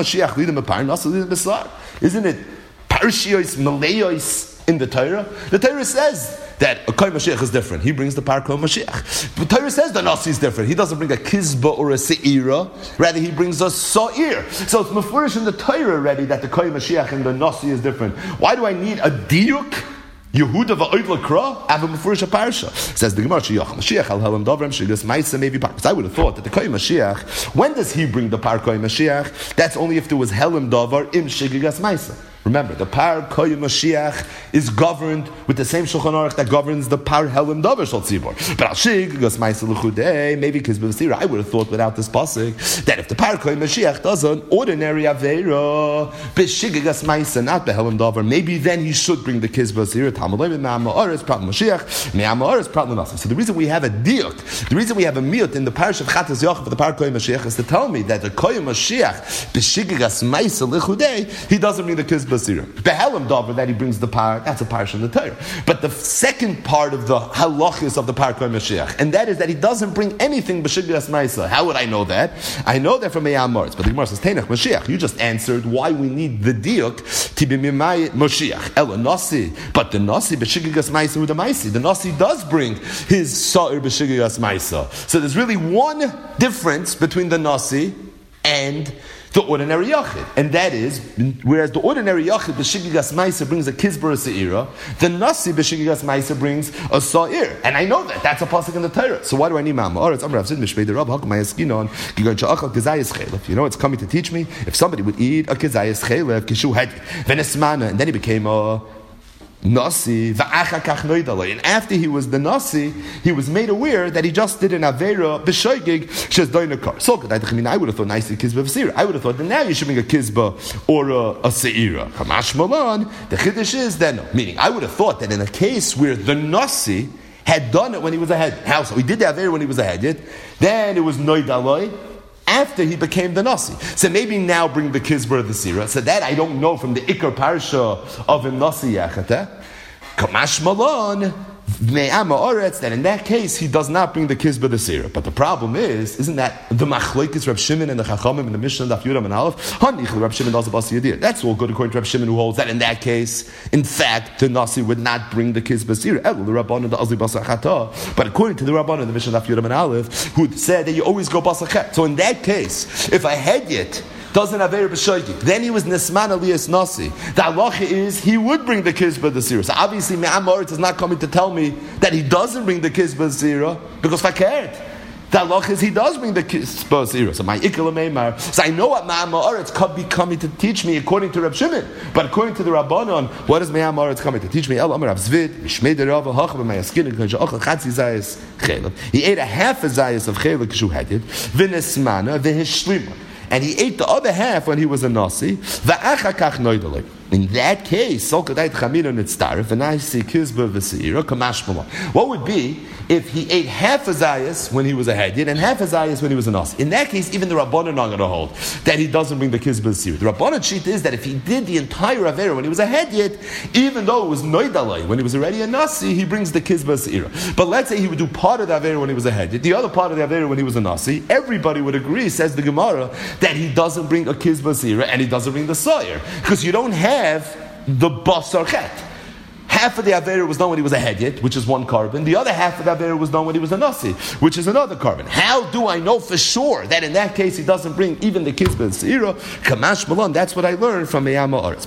Parshios, Malayos in the Torah? The Torah says that a Kohen Mashiach is different. He brings the Par Kohen Mashiach. The Torah says the Nasi is different. He doesn't bring a Kizba or a Seira. Rather, he brings a Sa'ir. So it's mefurish in the Torah already that the Kohen Mashiach and the Nasi is different. Why do I need a Diuk? Yehuda va'oid l'kra, have a mefurish a parsha. Says the Gemara, Mashiach al halam davrem shigas ma'isa maybe par. I would have thought that the Kohen Mashiach, when does he bring the Par Kohen Mashiach? That's only if there was helam davar im shigas ma'isa. Remember, the Par Kohen Mashiach is governed with the same Shulchan Aruch that governs the Par Helim Davar Shal Tzibor. But Al Shig Gas Ma'aseh L'Chudei, maybe Kizba V'Sira. I would have thought without this pasuk that if the Par Kohen Mashiach does an ordinary Aveira b'Shig Gas Ma'aseh, not b'Helim Davar, maybe then he should bring the Kizba V'Sira. Tamalei Me'am Ha'aretz Prat Mashiach, Me'am Ha'aretz Prat L'Nasi. So the reason we have a diuk, the reason we have a miut in the parish of Chatas Yochid for the Par Kohen Mashiach is to tell me that the Kohen Mashiach b'Shig Gas Ma'aseh L'Chudei, he doesn't bring the Kizba V'Sira. Behelim davar that he brings the par, that's a parish in the Torah. But the second part of the halachis of the Par Kohen Mashiach, and that is that he doesn't bring anything b'shigras ma'isa. How would I know that? I know that from Me'am Ha'aretz. But the Gemara says, Teinach Mashiach. You just answered why we need the diuk to be mimai Mashiach. Ela Nasi. But the Nasi b'shigras ma'isa with the Maisi. The Nasi does bring his sa'ir b'shigras ma'isa. So there's really one difference between the Nasi and the ordinary Yachid. And that is, whereas the ordinary Yachid, b'shigigas ma'isa, brings a kizbar se'ira, the Nasi b'shigigas ma'isa brings a sa'ir. And I know that. That's a pasuk in the Torah. So why do I need Me'am Ha'aretz? You know, it's coming to teach me, if somebody would eat a kezayis chelev, kishu had v'nesmana, and then he became a Nasi, and after he was the Nasi, he was made aware that he just did an Aveira b'shoigig shes doinakar. So I would have thought nicely kizba v'seira. I would have thought that now you should bring a kizba or a seira. Kamash malan. The chiddush is then no. Meaning, I would have thought that in a case where the Nasi had done it when he was a head, how so? He did the Aveira when he was a head, then it was noidaloi. After he became the Nasi. So maybe now bring the Kizbar of the Sira. So that I don't know from the Ikar Parsha of a Nasi Yachata. Kamash Malon, Me'am Ha'aretz, that in that case he does not bring the Kizbar of the Sira. But the problem is, isn't that the Machlokes Reb Shimon and the Chachamim and the Mishnah and the Yudam and Aleph? Reb Shimon does a Basi Yadir. That's all good according to Reb Shimon, who holds that in that case, in fact, the Nasi would not bring the Kizbar Sira. The Rabban the Azli Basachata. But according to the Rabban and the Mishnah and the Yudam and Aleph, who said that you always go Basachet. So in that case, if I had yet doesn't have Aveira b'shoigig, then he was Nesman Aliyas Nasi. The halacha is he would bring the Kizba the Sira. So obviously Me'am Ha'aretz is not coming to tell me that he doesn't bring the Kizba Sira, because if I cared, the halacha is he does bring the Kizba Sira. So my Ikela Meimar. So I know what Me'am Ha'aretz could be coming to teach me according to Reb Shimon, but according to the Rabbanon, what is Me'am Ha'aretz coming to teach me? El Amar Rav Zvid, Mishmei Derava Hachav Ma'askin K'Shachal Chatzi Zayis Chelev. He ate a half a Zayis of Chelev K'Shu Hadid V'Nesmana V'Hishlima. And he ate the other half when he was a Nasi. In that case, what would be if he ate half a zayas when he was a hedyot and half a zayas when he was a nasi? In that case, even the Rabbanan are going to hold that he doesn't bring the kizbah sira. The Rabbanan sheet is that if he did the entire avera when he was a hedyot, even though it was noidalai when he was already a nasi, he brings the kizbah sira. But let's say he would do part of the avera when he was a hedyot, the other part of the avera when he was a nasi. Everybody would agree, says the Gemara, that he doesn't bring a kizbah sira and he doesn't bring the sayir, because you don't have the basar chet. Half of the Avera was done when he was a hedyot, which is one carbon. The other half of the Avera was done when he was a Nasi, which is another carbon. How do I know for sure that in that case he doesn't bring even the Kizbah and Seira? Kamash Malon, that's what I learned from Me'am Ha'aretz.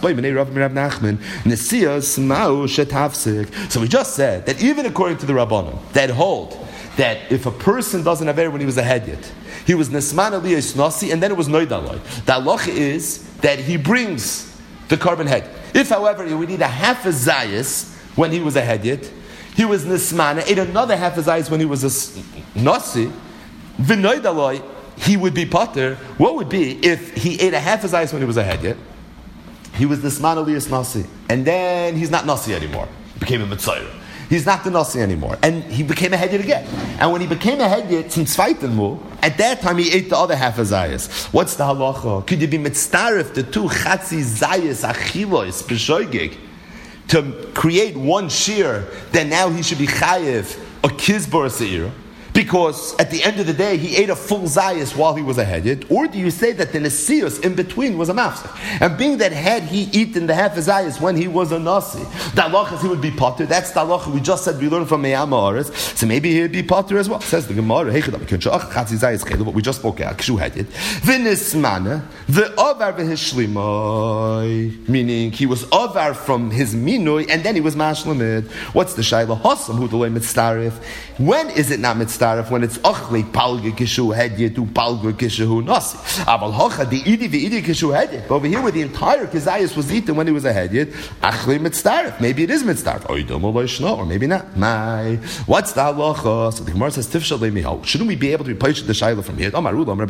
So we just said that even according to the Rabbanon, that hold that if a person doesn't have Avera when he was a hedyot, he was Nesman Aliyas Nasi, and then it was Noidalai. The halacha is that he brings the carbon head. If, however, we need a half a zayis when he was a hedyot, he was nismana, ate another half a zayis when he was a nasi, v'noidaloi, he would be pater. What would be if he ate a half his ice when he was a hedyot? He was Nisman Aliyas Nasi, and then he's not Nasi anymore. He became a Mitzayra. He's not the Nasi anymore, and he became a hedyot again. And when he became a hedyot, since Zweitenmu, at that time he ate the other half of Zayas. What's the halacha? Could you be mitzaref the two Chatzi Zayas Achilos B'shoigig to create one shear? Then now he should be chayiv a kizbar seira, because at the end of the day he ate a full zayis while he was a hedyot. Or do you say that the nesius in between was a mafsek, and being that had he eaten the half a zayis when he was a nasi, the halacha is he would be potter? That's the halacha we just said we learned from Meyama Aretz, so maybe he'd be potter as well. Says the Gemara, what we just spoke out, kshu hedyot v'nismana v'ovar v'hishlimai, meaning he was ovar from his minui and then he was mashlamid. What's the shayla? Hosam hu delay mitzarif. When is it not mitzarif? When it's ochli palge kishu hedyot u palge kishu nasi. Aval hocha the idi v'idi kishu hedyot. Over here, where the entire kizayis was eaten when he was a hedyot, achli mitzarif. Maybe it is mitzarif. Or maybe not. My, what's the halacha? So the Gemara says, tifshal le'mihal. Shouldn't we be able to be paid the shayla from here? If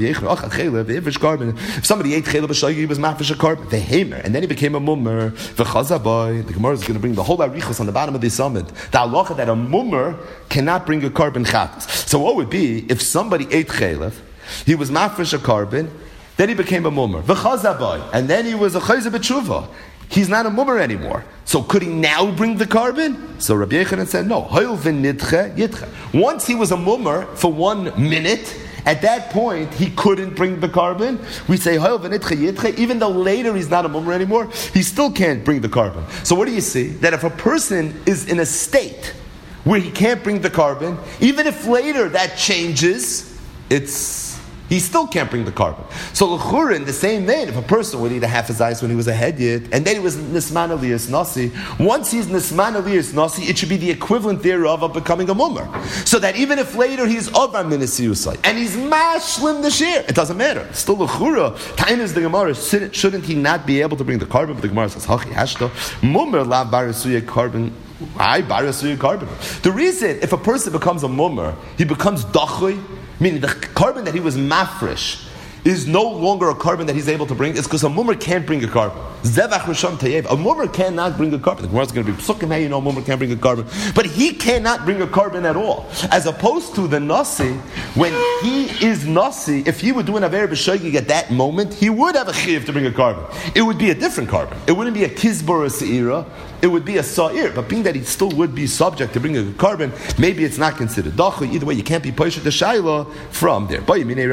somebody ate chayla b'shayla, he was mafish a carbon. The hamer, and then he became a mummer. V'chazabai. The Gemara is going to bring the whole arichos on the bottom of the summit. The halacha that a mummer cannot bring a carbon chatas. So what would be if somebody ate chaylev, he was mafresh a carbon, then he became a mummer, v'chazabai, and then he was a chayze b'tshuva. He's not a mummer anymore. So could he now bring the carbon? So Rabbi Yechanan said no. Once he was a mummer for 1 minute, at that point he couldn't bring the carbon. We say even though later he's not a mummer anymore, he still can't bring the carbon. So what do you see? That if a person is in a state where he can't bring the carbon, even if later that changes, he still can't bring the carbon. So l'chura, in the same vein, if a person would eat a half his ice when he was a hedyot, and then he was nisman aliyas nasi, once he's nisman aliyas nasi, it should be the equivalent thereof of becoming a mummer. So that even if later he's ovar minisiyusai, and he's mashlim the shear, it doesn't matter. Still l'chura, tainas the Gemara, shouldn't he not be able to bring the carbon? But the Gemara says, hachi hashta, mummer la barasuya carbon. The reason, if a person becomes a mummer, he becomes dachui, meaning the carbon that he was mafresh is no longer a carbon that he's able to bring, it's because a mummer can't bring a carbon. Zevach Rishon Tayev. A mummer cannot bring a carbon. The Gemara is going to be psukim, hey, a mummer can't bring a carbon. But he cannot bring a carbon at all. As opposed to the nasi, when he is nasi, if he would do an aver b'shoigig at that moment, he would have a chiv to bring a carbon. It would be a different carbon. It wouldn't be a kizbar or seira. It would be a sa'ir, but being that he still would be subject to bringing a carbon, maybe it's not considered dachu. Either way, you can't be poshet the shayla from there.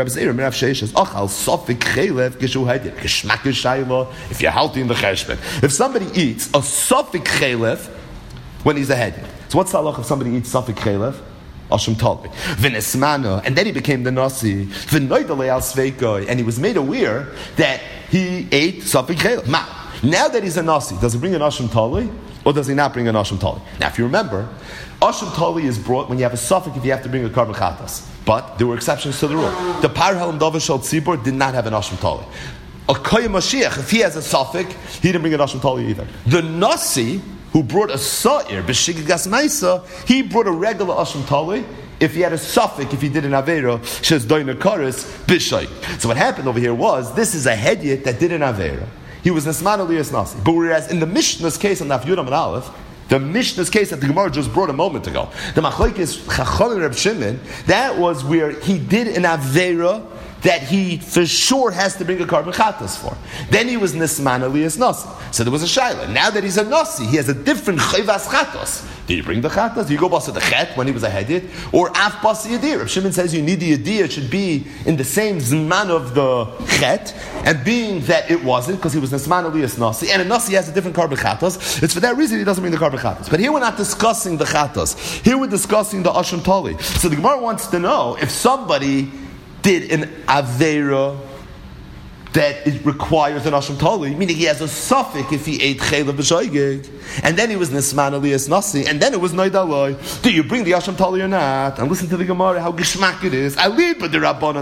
If you're healthy in the cheshbon, if somebody eats a safik chaylev when he's a hedyot, so what's the halach if somebody eats safik chaylev? Asham Talmi. V'nesmana, and then he became the nasi. V'noidalei al sveikoi, and he was made aware that he ate safik chaylev. Now that he's a nasi, does he bring an asham tali or does he not bring an asham tali? Now, if you remember, asham tali is brought when you have a suffix if you have to bring a carbon chatas. But there were exceptions to the rule. The Par Helam Davar Shal Tzibur did not have an asham tali. A Koyim Mashiach, if he has a suffix, he didn't bring an asham tali either. The nasi who brought a sa'ir b'shigigas ma'isa, he brought a regular asham tali. If he had a suffix, if he did an avera, shes doina karis b'shay. So what happened over here was this is a hedyot that did an avera. He was Nisman Aliyas Nasi. But whereas in the Mishnah's case on Daf Yudam and Aleph, the Mishnah's case that the Gemara just brought a moment ago, the Machlokes Chacham and Reb Shimon, that was where he did an Avera that he for sure has to bring a carbon chatas for. Then he was Nisman Aliyas Nasi. So there was a Shaila. Now that he's a Nasi, he has a different Chayvas chatas. Do you bring the chatas? Do you go basa the chet when he was a hedyot? Or af basa yadir? Reb Shimon says you need the yadir, it should be in the same zman of the chet, and being that it wasn't, because he was Nisman Aliyas Nasi, and a Nasi has a different carbon chatas, it's for that reason he doesn't bring the carbon chatas. But here we're not discussing the chatas. Here we're discussing the asham tali. So the Gemara wants to know if somebody did an avera that it requires an asham tali, meaning he has a suffix if he ate chayla b'shoigig, and then he was nisman aliyas nasi, and then it was noidaloi. Do you bring the asham tali or not? And listen to the Gemara how gishmak it is. According to the Rabbanon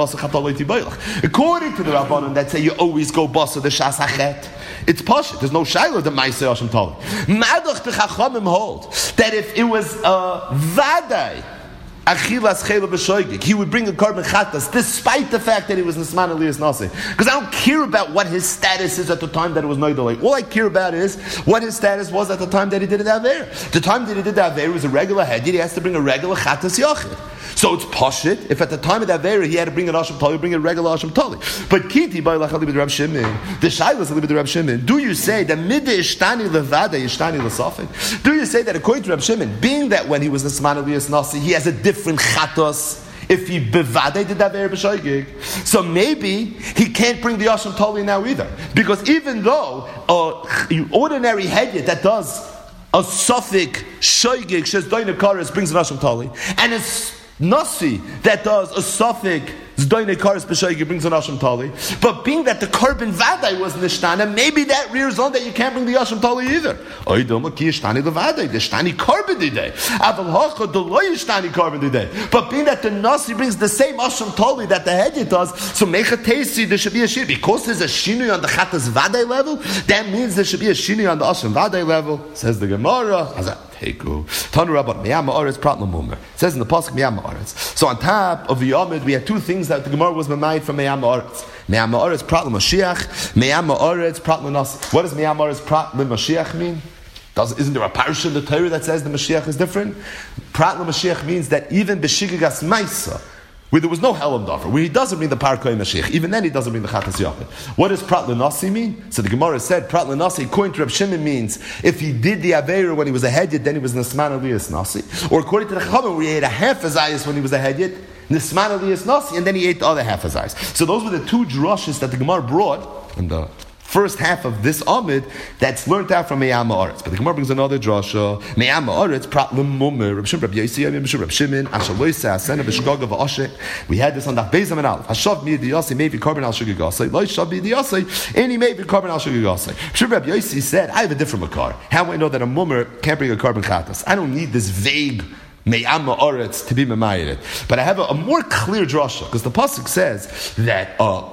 that say you always go basa the shas hachet, it's pashut. There's no shayla that might say asham tali. Madach the chachamim hold that if it was a vaday Achilas chela b'shoigig. He would bring a korban chatas despite the fact that he was nisman aliyas nasi. Because I don't care about what his status is at the time that it was noidolay. All I care about is what his status was at the time that he did it aver. The time that he did the aver was a regular head. He has to bring a regular chatas yachid. So it's pashit. If at the time of that aver he had to bring an asham tali, bring a regular asham tali. But kiti by lachali b'd Rav Shimon, the shaylas ali b'd Rav Shimon. Do you say that midday ishtani levada ishtani lesafik? Do you say that according to Rav Shimon, being that when he was nisman aliyas nasi, he has a different chatos? If he bevade did that very b'shoigig, so maybe he can't bring the asham tali now either, because even though ordinary hedyet that does a suffix shoigig shes doina kares brings an asham tali, and it's nasi that does a suffix Zdoine Karis B'Shoigig brings an Asham Tali. But being that the Korban Vadai was Nishtana, maybe that rears on that you can't bring the Asham Tali either. Oidoma Ki Yishtani Levadai, the Shtani Korban Didei. Aval Hocha the Lo Yishtani Korban Didei. But being that the Nasi brings the same Asham Tali that the Hedya does, so Mecha Tesi, there should be a Shir. Because there's a Shinui on the Chatas Vadai level, that means there should be a Shinui on the Asham Vadai level. Says the Gemara. Tanu Rabban Miyam Haaretz Pratlam Mumer. Says in the pasuk Miyam Haaretz. So on top of the Yomid, we had two things that the Gemara was made from Miyam Haaretz. Miyam Haaretz Pratlam Mashiach. Miyam Haaretz Pratlam Nasi. What does Miyam Haaretz Pratlam Mashiach mean? Isn't there a parsha in the Torah that says the Mashiach is different? Pratlam Mashiach means that even B'shigagas Maisa, where there was no Helam Dafer, where he doesn't bring the Parkoi Mashiach, even then he doesn't bring the Chatas Yachid. What does Prat L'Nasi mean? So the Gemara said, Prat L'Nasi, according to Reb Shimon, means if he did the Aveira when he was a Hedyet, then he was Nisman Aliyas Nasi. Or according to the Chachamim, where he ate a half Azayas when he was a Hedyet, Nisman Aliyas Nasi, and then he ate the other half Azayas. So those were the two drushes that the Gemara brought in the first half of this Amid that's learned out from Meyam Haaretz. But the Gemara brings another drasha. Meyam Haaretz Prat L'Mumer Reb Shimon Reb Yosi Reb Shimon Ashaloisa Asena B'Shgog of Ashe. We had this on the Beis and Aleph. Hashav Mi Diyasi maybe Korban Al Shugigasei. Lo Shav Mi Diyasi any maybe Korban Al Shugigasei. Shimon Reb Yosi said, I have a different makar. How do I know that a mumer can't bring a korban chatas? I don't need this vague Meyam Haaretz to be memayed. But I have a more clear drasha, because the pasuk says that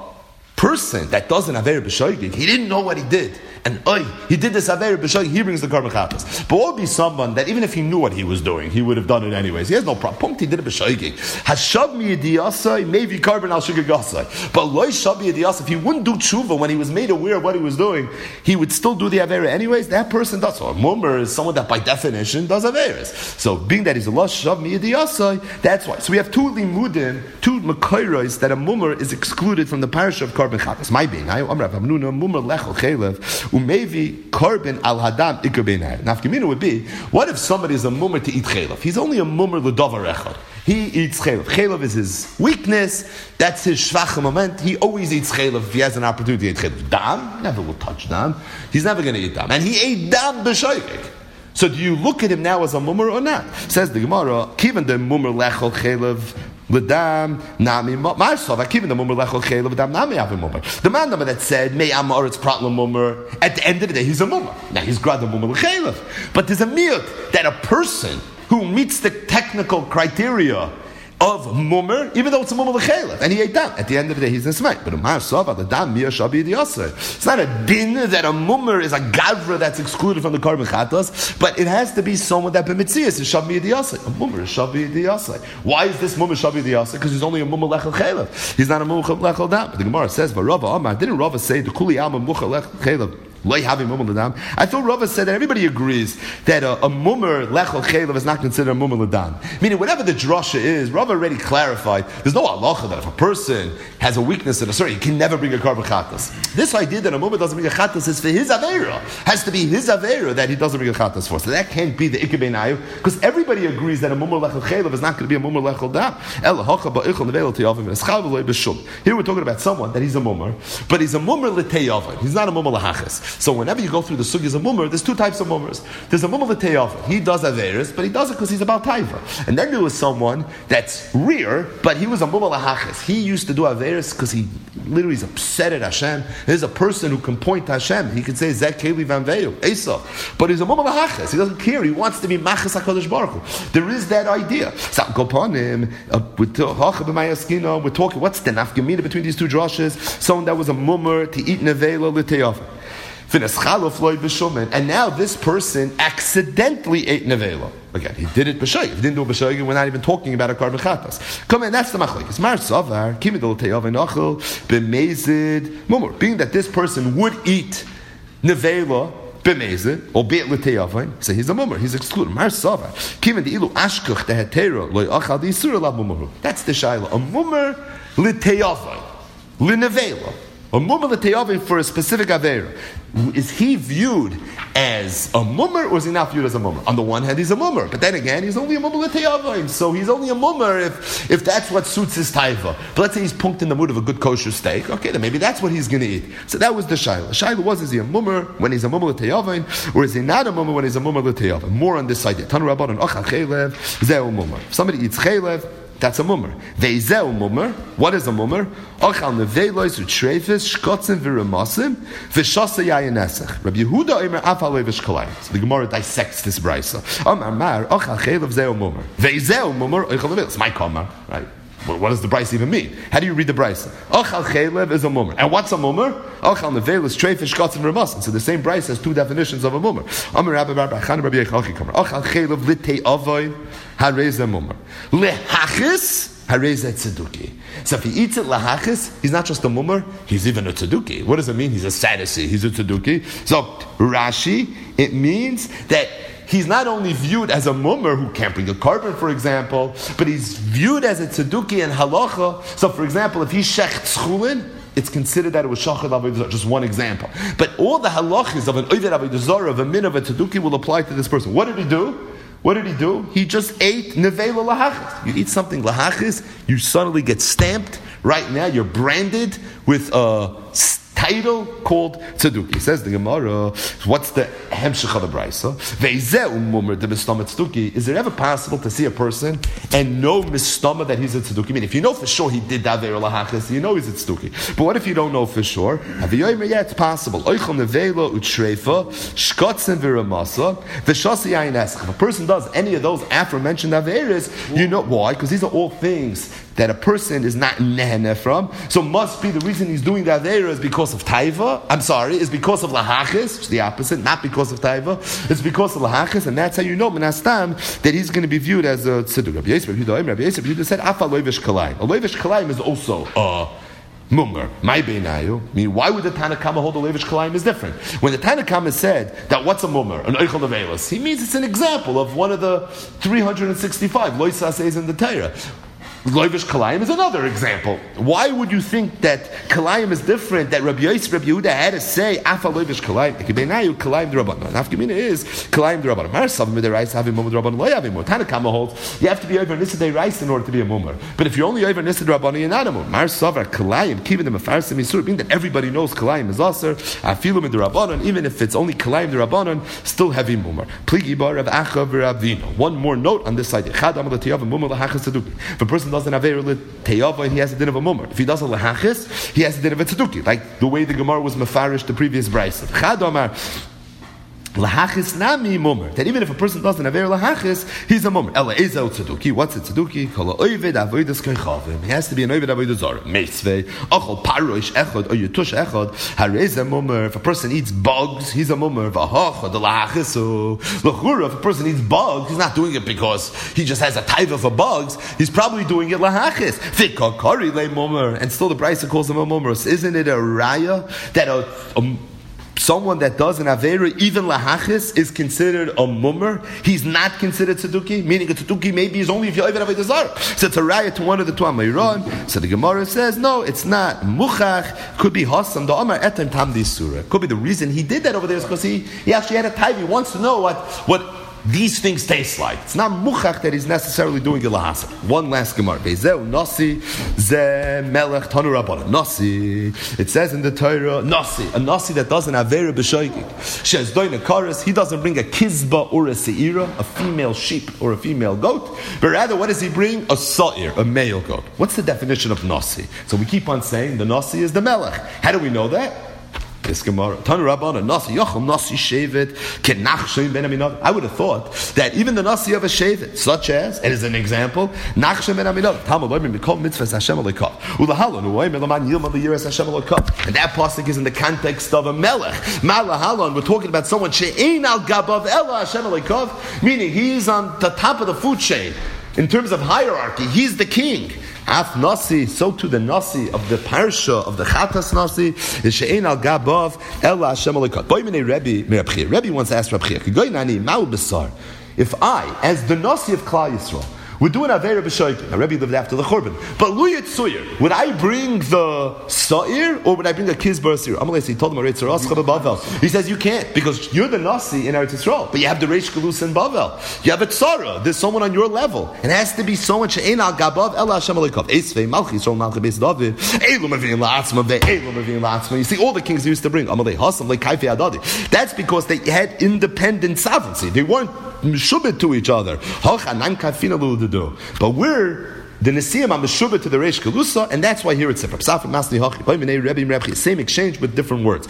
person that doesn't Aver B'Shoigig, he didn't know what he did. And he did this Aver B'Shoigig, he brings the Korban Chatas. But what would be someone that even if he knew what he was doing, he would have done it anyways. He has no problem. He did it B'Shoigig. Hashav Mi Yediyasai, maybe Korban Al Shugigasai. But Loi Shav Mi Yediyasai, if he wouldn't do tshuva when he was made aware of what he was doing, he would still do the Aver anyways. That person does. So a mumer is someone that by definition does Averis. So being that he's a Lo Shav Mi Yediyasai, that's why. So we have two limudim, two makairos that a mumer is excluded from the parish of Korban Chatas. My being, Amrav Hamnuna, mumer lechel chelev, umevi korban al hadam ikar beinai. Now, Nafkamina would be, what if somebody is a mumer to eat chelev? He's only a mumer l'davar echad. He eats chelev. Chelev is his weakness. That's his shvach moment. He always eats chelev if he has an opportunity to eat chelev. Dam, never will touch dam. He's never going to eat dam. And he ate dam b'shoigig. So do you look at him now as a mumer or not? Says the Gemara, kiven the mumer lechel chelev, L'dam nami marsav. I keep in the mumer lechol chayla l'dam nami avim mumer. The man that said Meyam Haaretz Prat L'Mumer, at the end of the day he's a mumer. Now he's grad the mumer l'chayla. But there's a miyut that a person who meets the technical criteria of mumer, even though it's a mumer l'chayla, and he ate dam. At the end of the day, he's in smite. But marsav the dam miyah shabi diyaseh. It's not a din that a mumer is a gavra that's excluded from the korban chatas, but it has to be someone that b'mitzias is shabi diyaseh. A mumer is shabi diyaseh. Why is this mumer shabi diyaseh? Because he's only a mumer lechol chayla. He's not a mumer lechol dam. But the Gemara says, "But Rava Amar didn't Rava say the kuli alma mumer lechol chayla?" I thought Rava said that everybody agrees that a mumer lechol chaylev is not considered a mumer l'dan. Meaning, whatever the drasha is, Rava already clarified. There's no halacha that if a person has a weakness in a certain, he can never bring a korban chatas. This idea that a mumer doesn't bring a chatas is for his avera. Has to be his avera that he doesn't bring a chatas for. So that can't be the ikar beinayu, because everybody agrees that a mumer lechol chaylev is not going to be a mumer lechol dan. Here we're talking about someone that he's a mumer, but he's a mumer l'teyavim. He's not a mumer l'hachas. So whenever you go through the sugyas of mumer, there's two types of mumers. There's a mumer l'teyavim. He does averis, but he does it because he's about taiva. And then there was someone that's rear, but he was a mumer l'hachas. He used to do averis because he literally is upset at Hashem. There's a person who can point to Hashem. He can say Zek Keli Vanveyu Esau, but he's a mumer l'hachas. He doesn't care. He wants to be machas Hakadosh Baruch Hu. There is that idea. So go upon him. We're talking. What's the nafkamina between these two drashes? Someone that was a mumer to eat nevela l'teyavim. And now this person accidentally ate nevela. Again, he did it b'shayig. If he didn't do it b'shayig, we're not even talking about a carbon chatas. Come on, that's the machlokes. Mar savar kimidol teyav enachel b'mezid mumur. Being that this person would eat nevela b'mezid, albeit l'teyavain, so he's a mumur. He's excluded. Mar savar kimid ilu ashkuch tehetera loy achal disur la mumur. That's the shayla. A mumur l'teyavain, l'nevela. A mumur l'teyavin for a specific avera. Is he viewed as a mumur or is he not viewed as a mumur? On the one hand, he's a mumur, but then again, he's only a mumur l'teyavin. So he's only a mumur if that's what suits his taiva. But let's say he's punked in the mood of a good kosher steak. Okay, then maybe that's what he's going to eat. So that was the shayla. The shayla was, is he a mumur when he's a mumur l'teyavin, or is he not a mumur when he's a mumur l'teyavin? More on this idea. Tanu Rabbanan ochal chaylev zeu mumur. If somebody eats chaylev, that's a mumur. Veizeu mumur. What is a mumur? Ochal nevelois utreifis shkotzim v'remasim v'shasa yayinesach. Rabbi Yehuda omer afal levish kalayim. So the Gemara dissects this brayso. Amar mar ochal chaylev zeu mumur. Veizeu mumur ochal nevelois. It's my kamar, right? Well, what does the brayso even mean? How do you read the brayso? Ochal chaylev is a mumur. And what's a mumur? Ochal nevelois treifish shkotzim v'remasim. So the same brayso has two definitions of a mumur. Amar Rabbi Bar Bachan Rabbi Yechachi kamar. Ochal chaylev litei avoy. Hareza mumur. Lehachis, hareza tzeduki. So if he eats it lahachis, he's not just a mumur, he's even a tzeduki. What does it mean? He's a sadducee, he's a tzeduki. So Rashi, it means that he's not only viewed as a mumur who can't bring a carbon, for example, but he's viewed as a tzeduki in halacha. So for example, if he's shecht tzchulin, it's considered that it was shachar avodah zarah. Just one example. But all the halachas of an oved avodah zarah, of a min of a tzeduki will apply to this person. What did he do? What did he do? He just ate nevela lahachis. You eat something lahachis, you suddenly get stamped. Right now, you're branded with a title called tzeduki. Says the Gemara, what's the hemshech of the brayso? Veizeh mumur de mistama tzeduki. Is it ever possible to see a person and know mistama that he's a tzeduki? I mean, if you know for sure he did that ve'er lahachis, you know he's a tzeduki. But what if you don't know for sure? Yeah, it's possible. Oichel nevela utshreifa shkotzen v'ramasa v'shasi yayin eschach. If a person does any of those aforementioned averes, you know why? Because these are all things that a person is not nehene from. So must be the reason he's doing that there is because of taiva. Is because of lahachis, which is the opposite, not because of taiva. It's because of lahachis, and that's how you know menastam that he's going to be viewed as a tzeduk. Rabbi Yisrael said, "Afa loivish kalayim." A loivish kalayim is also a mumur. My beinayu. I mean, why would the Tanakama hold the loivish kalayim is different? When the Tanakama said that what's a mumur, an oichel nevelos, he means it's an example of one of the 365 loisas in the Torah. Loivish kalayim is another example. Why would you think that kalayim is different? That Rabbi Yehuda had to say afa loivish kalayim. Ekibeinayu kalayim d'Rabbanan. Nafkamina is kalayim d'Rabbanan. Marasav mid'Oraisa having mumur d'Rabbanan lo yavim mumur. Tanakama holds you have to be over nisidei rice in order to be a mumur. But if you're only over nisidei d'Rabbanan, you're not a mumur. Marasav kalayim keeping them a farsim isur, being that everybody knows kalayim is aser. Afilu mid'Rabbanan, even if it's only kalayim d'Rabbanan, still heavy mumur. Pligi bar Rav Acha v'Ravino. One more note on this side. Chad amal l'tiyav mumur lahachas tzeduki. If a person does an aver teyava and he has a din of a mumur. If he does a lahachis, he has a din of a tzeduki. Like the way the Gemara was mefarish the previous brayso. Chad amar lahachis nami mumur. That even if a person does an aver lahachis, he's a mumur. Ela ezel tzeduki. What's a tzeduki? Kol oived avodas kechavim. He has to be an oived avodas zarah. Meisvei achol parosh echad or yutush echad harez a mumur. If a person eats bugs, he's a mumur. V'hachad the lahachis. So l'chura, if a person eats bugs, he's not doing it because he just has a taiva for bugs. He's probably doing it lahachis. V'kakari le mumur. And still the brayso calls him a mumur. So isn't it a raya that someone that does an avera, even lahachis, is considered a mumur? He's not considered tzeduki, meaning a tzeduki maybe is only if you're even avodah zarah. So it's a raya to one of the two amayron. So the Gemara says, no, it's not. Muchach could be hasam. The amar etem tam di surah. Could be the reason he did that over there is because he actually had a taiva. He wants to know what these things taste like. It's not muchach that he's necessarily doing a lahasa. One last Gemara. Bezeu nasi ze melech tanu rabbanan. Nasi. It says in the Torah, nasi. A nasi that doesn't have avera b'shoigig. She's doing a kares. He doesn't bring a kizba or a seira, a female sheep or a female goat. But rather, what does he bring? A sa'ir, a male goat. What's the definition of nasi? So we keep on saying the nasi is the melech. How do we know that? This Gemara. Tanu Rabbana, Nasi Yochel, Nasi Shevet, Kenachshim Ben Aminadav. I would have thought that even the Nasi of a Shevet, such as, and as an example, Nachshim Ben Aminadav, Tamal Oimim, Mikol Mitzvahs Hashem Alekov, Ulahalon, Uoim Elaman Yilma V'Yiras Hashem Alekov. And that pasuk is in the context of a Melech. Malahalon, we're talking about someone She'ein Al Gabav Ela Hashem Alekov, meaning he's on the top of the food chain. In terms of hierarchy, he's the king. Af Nasi, so to the Nasi of the Parsha of the Chatas Nasi is She'ein Al Gabav Ela Hashem Alekov. Rebbe once asked Rabbi Chia, if I, as the Nasi of Klal Yisrael, we're doing Avera B'Shoikin. Now, Rebbe lived after the Churban. But Luyat Suyir, would I bring the Sa'ir or would I bring a Kizbar Sir? He told him, he says, you can't, because you're the Nasi in Eretz Yisrael, but you have the Reish Galus in Bavel. You have a Tzara. There's someone on your level. It has to be someone She'ein Al Gabav Ela Hashem Alekov. Esvei Malchi Yisrael Malchi Beis David. Eilu Mevin La'atzma Ve'eilu Mevin La'atzma. You see, all the kings used to bring Amalei Hasam Le'Kaifi Adadi. That's because they had independent sovereignty. They weren't meshubit to each other. But we're the Nesiim are meshubit to the Reish Galusa, and that's why here it's separate. Same exchange with different words.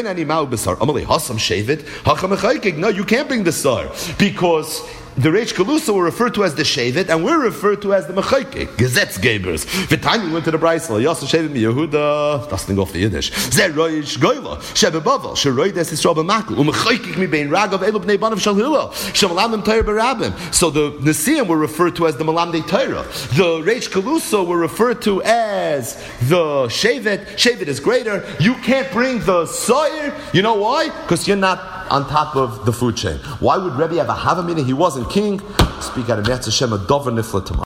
No, you can't bring the sar because the Reish Galusa were referred to as the Shevet, and we're referred to as the Mechaykik, Gesetzgebers. V'tanya went to the Breisel, Yasa Shevet mi Yehuda, das thing off the Yiddish. Zeh Roish Goyla, Shebe Bavel, Sheroid es Yisrael b'makul, u'Mechaykik mi bein Ragav elu b'nei banav shal Hillel, Shemalam Torah b'Rabim. So the Nesiim were referred to as the Malamdei Torah. The Reish Galusa were referred to as the Shevet. Shevet is greater. You can't bring the Soyer. You know why? Because you're not on top of the food chain. Why would Rebbe have a Havamina? He wasn't king. Speak out of Metz Hashem, a Dover Nifla tomorrow.